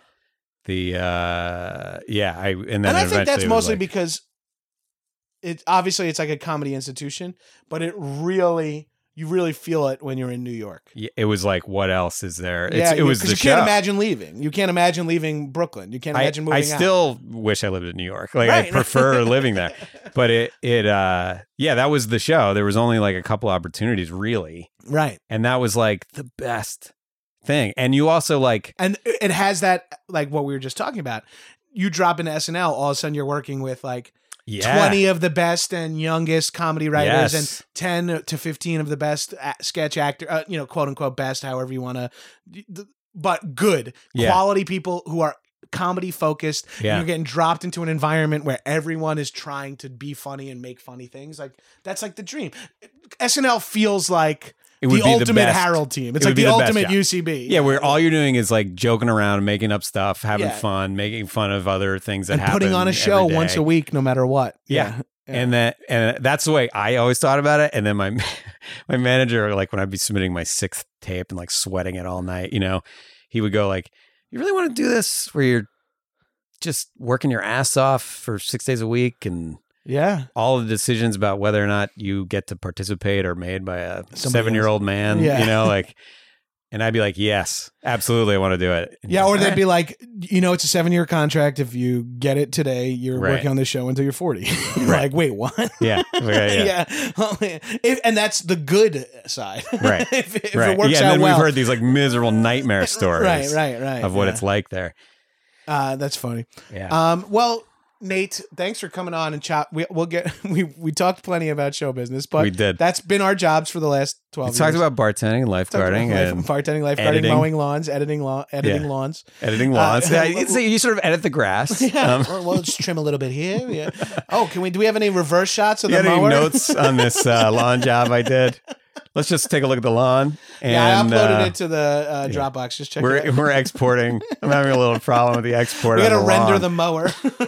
I think that's mostly because it's obviously it's like a comedy institution, but you really feel it when you're in New York. Yeah, it was like, what else is there? It was the show. You can't imagine leaving. You can't imagine leaving Brooklyn. You can't imagine moving out. I still wish I lived in New York. Like I prefer living there. But that was the show. There was only like a couple opportunities really. Right. And that was like the best thing. And you also like, and it has that, like what we were just talking about. You drop into SNL, all of a sudden you're working with like 20 of the best and youngest comedy writers and 10 to 15 of the best sketch actor, you know, quote unquote best, however you want to, but good quality people who are comedy focused. Yeah. And you're getting dropped into an environment where everyone is trying to be funny and make funny things. Like that's like the dream. SNL feels like the ultimate Harold team. It's like the ultimate UCB. Yeah, where all you're doing is like joking around, making up stuff, having fun, making fun of other things that happen, putting on a show once a week, no matter what. Yeah. And that's the way I always thought about it. And then my manager, like when I'd be submitting my 6th tape and like sweating it all night, you know, he would go like, "You really want to do this where you're just working your ass off for 6 days a week and." Yeah. All the decisions about whether or not you get to participate are made by a 7-year-old man, you know, like, and I'd be like, yes, absolutely. I want to do it. And or they'd be like, you know, it's a 7-year contract. If you get it today, you're working on the show until you're 40. Like, wait, what? Yeah. And that's the good side. Right. if it works and out then well. we've heard these like miserable nightmare stories right. of what it's like there. That's funny. Yeah. Well, Nate, thanks for coming on and chat. We talked plenty about show business, but we did. That's been our jobs for the last 12 years. We talked about bartending and lifeguarding, mowing lawns, editing lawns. Editing lawns. You sort of edit the grass. Yeah. We'll just trim a little bit here. Yeah. Oh, do we have any reverse shots of the mower? Any notes on this lawn job I did? Let's just take a look at the lawn. And, I uploaded it to the Dropbox. Just check it out. We're exporting. I'm having a little problem with the export. We got to render the mower.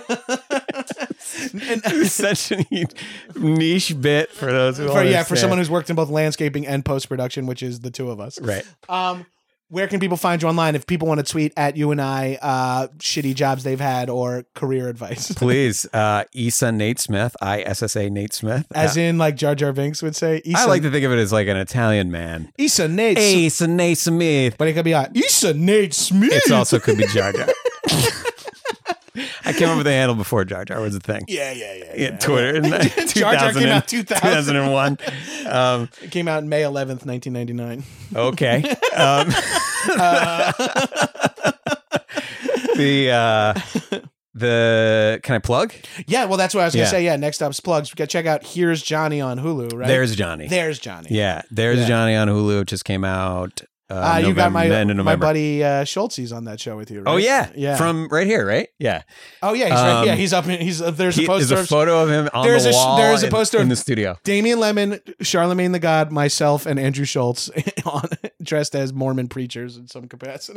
Such a niche bit for those who for someone who's worked in both landscaping and post-production, which is the two of us. Right. Where can people find you online if people want to tweet at you and I shitty jobs they've had or career advice? Please, Issa Nate Smith, ISSA Nate Smith. As in like Jar Jar Binks would say. I like to think of it as like an Italian man. Issa Nate Smith. But it could be Issa Nate Smith. It also could be Jar Jar. I came up with the handle before Jar Jar was a thing. Yeah. Twitter in Jar Jar came out 2001. It came out May 11th, 1999. Okay. The can I plug? Yeah, well, that's what I was going to Yeah. say. Yeah, next up's plugs. We got to check out Here's Johnny on Hulu, right? There's Johnny. There's Johnny. Yeah, there's Yeah. Johnny on Hulu. It just came out. You got my end of my November. buddy Schultz on that show with you, right? Oh yeah, Yeah. from right here, right? Yeah. Oh yeah, he's right. Yeah, he's up. There's a There's poster. a photo of him on There's the a- wall. there's a poster in of- the studio. Damian Lemon, Charlemagne the God, myself, and Andrew Schultz dressed as Mormon preachers in some capacity.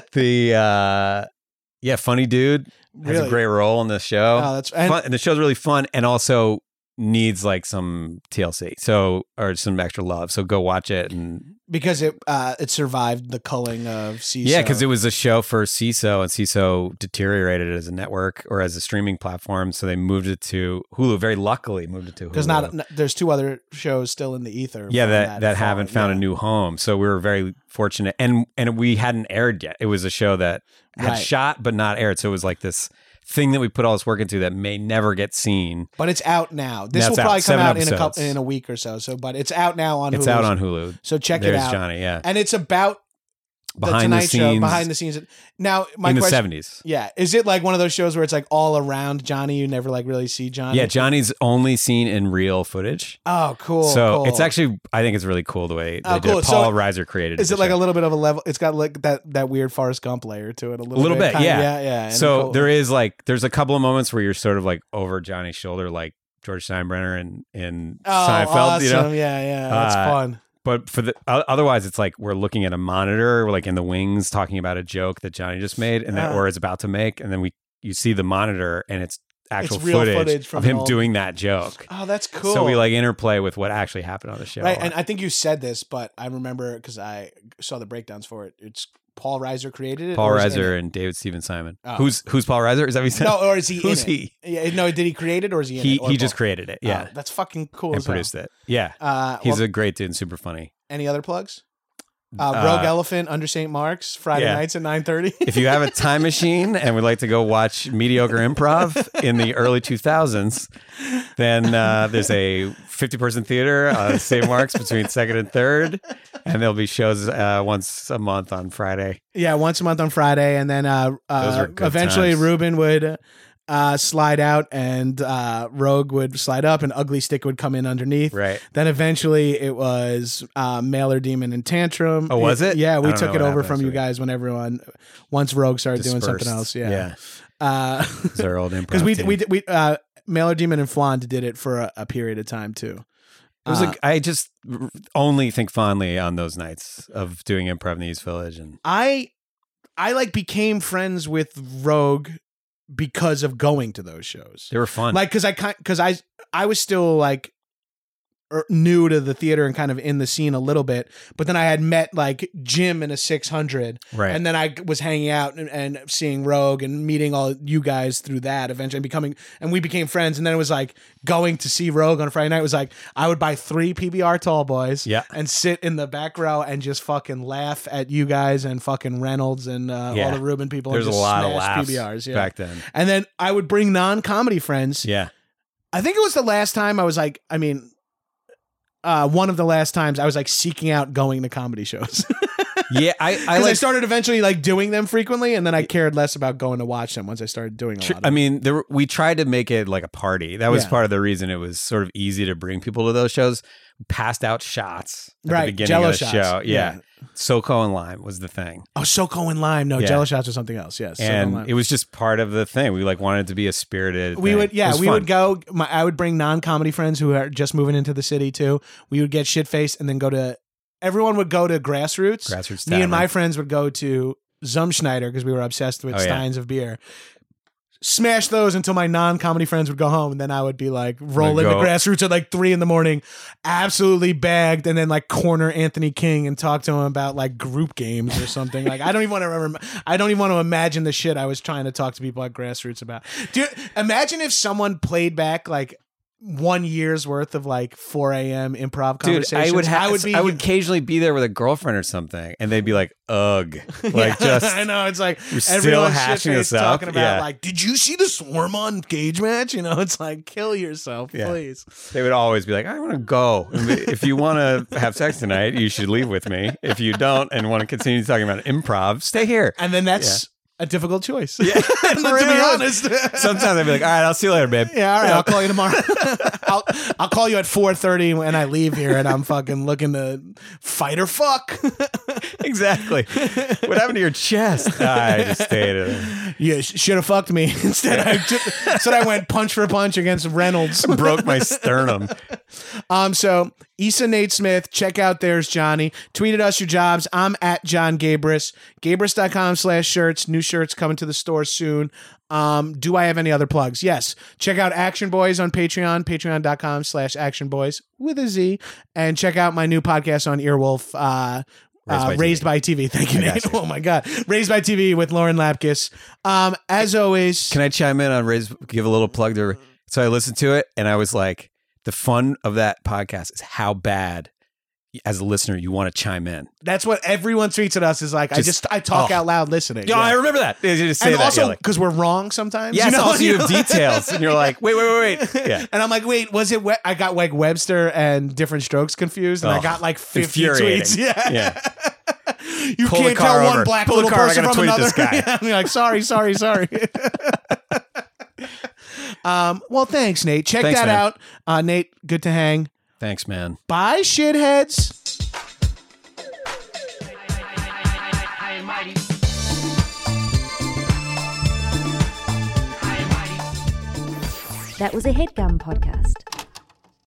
The funny dude has Really? a great role in the show. Oh, that's Fun, and the show's really fun and also needs like some TLC, or some extra love. So go watch it and because it survived the culling of CISO. yeah, because it was a show for CISO and CISO deteriorated as a network or as a streaming platform, so they moved it to Hulu. Very luckily, moved it to Hulu. because there's two other shows still in the ether. Yeah, from that haven't found a new home. So we were very fortunate, and we hadn't aired yet. It was a show that had Right. shot but not aired. So it was like this thing that we put all this work into that may never get seen. But it's out now. This Now will it's out. probably come 7 out episodes. in a week or so. But it's out now on Hulu. It's out on Hulu. So check There's it out. Johnny, yeah. And it's about the Behind Tonight the Show, scenes behind the scenes. Now, my in the question, 70s. yeah, is it like one of those shows where it's like all around Johnny? You never like really see Johnny. Yeah, Johnny's only seen in real footage. Oh, cool. So cool. it's actually, I think it's really cool the way they Oh, did cool. it. Paul So Reiser created it. Is it like a little bit of a level? It's got like that weird Forrest Gump layer to it. A little bit, kinda, yeah. yeah. And So cool. there is there's a couple of moments where you're sort of like over Johnny's shoulder, like George Steinbrenner in Oh, Seinfeld, awesome. you know? Yeah. That's Uh, fun. But for the otherwise, it's like we're looking at a monitor, we're like in the wings, talking about a joke that Johnny just made, and then or is about to make, and then you see the monitor, and it's actual It's real footage from of him an old- doing that joke. Oh, that's cool. So we like interplay with what actually happened on the show. Right, and I think you said this, but I remember because I saw the breakdowns for it. It's Paul Reiser created it. Paul or is it in Reiser it? and David Steven Simon. Oh. Who's Paul Reiser? Is that what you said? No, or is he? Who's in it? Yeah, no. Did he create it or is he in it? Or He just both? created it. Yeah, Oh, that's fucking cool. and as hell. produced it. Yeah, he's a great dude and super funny. Any other plugs? Rogue Elephant under St. Mark's Friday yeah. nights at 9:30. If you have a time machine and would like to go watch mediocre improv in the early 2000s, then there's a 50-person theater on St. Mark's between 2nd and 3rd, and there'll be shows once a month on Friday. Yeah, once a month on Friday, and then Those were good eventually times. Ruben would slide out, and Rogue would slide up, and Ugly Stick would come in underneath. Right. Then eventually it was Mailer Demon and Tantrum. Oh, was it? Yeah, I we don't took know it what over happened, from you actually. guys once Rogue started doing Dispersed. something else. Yeah. Yeah. It's our old improv Because team. we Mailer Demon and Flond did it for a period of time too. It was I just only think fondly on those nights of doing improv in the East Village. And I like became friends with Rogue because of going to those shows. they were fun. Like because I was still like new to the theater and kind of in the scene a little bit, but then I had met like Jim in a 600, right. and then I was hanging out and seeing Rogue and meeting all you guys through that eventually, and we became friends. And then it was like going to see Rogue on a Friday night was like I would buy 3 PBR Tall Boys, Yeah. and sit in the back row and just fucking laugh at you guys and fucking Reynolds and all the Reuben people. There's a and just lot of smash laughs PBRs, yeah. back then. And then I would bring non-comedy friends. Yeah. I think it was the last time I was like, one of the last times I was like seeking out going to comedy shows. Yeah. I started eventually like doing them frequently, and then I cared less about going to watch them once I started doing a lot of them. I mean, we tried to make it like a party. That was Yeah. part of the reason it was sort of easy to bring people to those shows. Passed out shots at Right, the beginning Jell-O of the shots. show. Yeah. SoCo and lime was the thing. Oh, SoCo and lime. No, Yeah. Jell-O shots or something else. Yes. SoCo And lime. it was just part of the thing. We like wanted it to be a spirited We thing. would, It was we fun. would go. I would bring non-comedy friends who are just moving into the city too. We would get shit-faced and then go to. Everyone would go to Grassroots. Grassroots Me and my Tavern. friends would go to Zumschneider because we were obsessed with Oh, yeah. steins of beer. Smash those until my non-comedy friends would go home, and then I would be like roll into go- Grassroots at like 3 a.m, absolutely bagged, and then like corner Anthony King and talk to him about like group games or something. Like I don't even want to remember. I don't even want to imagine the shit I was trying to talk to people at Grassroots about. Dude, imagine if someone played back like 1 year's worth of like 4 a.m. improv Dude, conversations. I would occasionally be there with a girlfriend or something, and they'd be like, "Ugh," like just. I know it's like You're still everyone's hashing shit-faced this out? talking about Yeah. like, did you see the Swarm on Cage match? You know, it's like kill yourself, Yeah. please. They would always be like, "I want to go. If you want to have sex tonight, you should leave with me. If you don't and want to continue talking about improv, stay here." And then that's a difficult choice. Yeah, to be honest. Sometimes I'd be like, "All right, I'll see you later, babe." Yeah, all right. I'll call you tomorrow. I'll call you at 4:30 when I leave here, and I'm fucking looking to fight or fuck. Exactly. What happened to your chest? I just stayed at it. You should have fucked me instead. I went punch for punch against Reynolds. Broke my sternum. So Issa Nate Smith, check out There's Johnny. Tweeted us your jobs. I'm at John Gabris. Gabris.com/shirts. New shirts coming to the store soon. Do I have any other plugs? Yes. Check out Action Boys on Patreon, patreon.com/Action Boys with a Z. And check out my new podcast on Earwolf, Raised by TV. Thank you, Nate. Oh my God. Raised by TV with Lauren Lapkus. As always. Can I chime in on give a little plug to? So I listened to it and I was like, the fun of that podcast is how bad, as a listener, you want to chime in. That's what everyone tweets at us is like, I talk out loud listening. Yeah, I remember that. They just say and that. also, because we're wrong sometimes. Yes, you know? also you have details. And you're like, wait. Yeah. And I'm like, wait, was it I got like Webster and Different Strokes confused, and I got like 50 tweets. Yeah. You Pull can't the car tell over. one black Pull the little car, I person gotta from tweet another. this guy. Yeah, and you're like, sorry. Well, thanks, Nate. Check Thanks, that man. out. Nate, good to hang. Thanks, man. Bye, shitheads. That was a HeadGum podcast.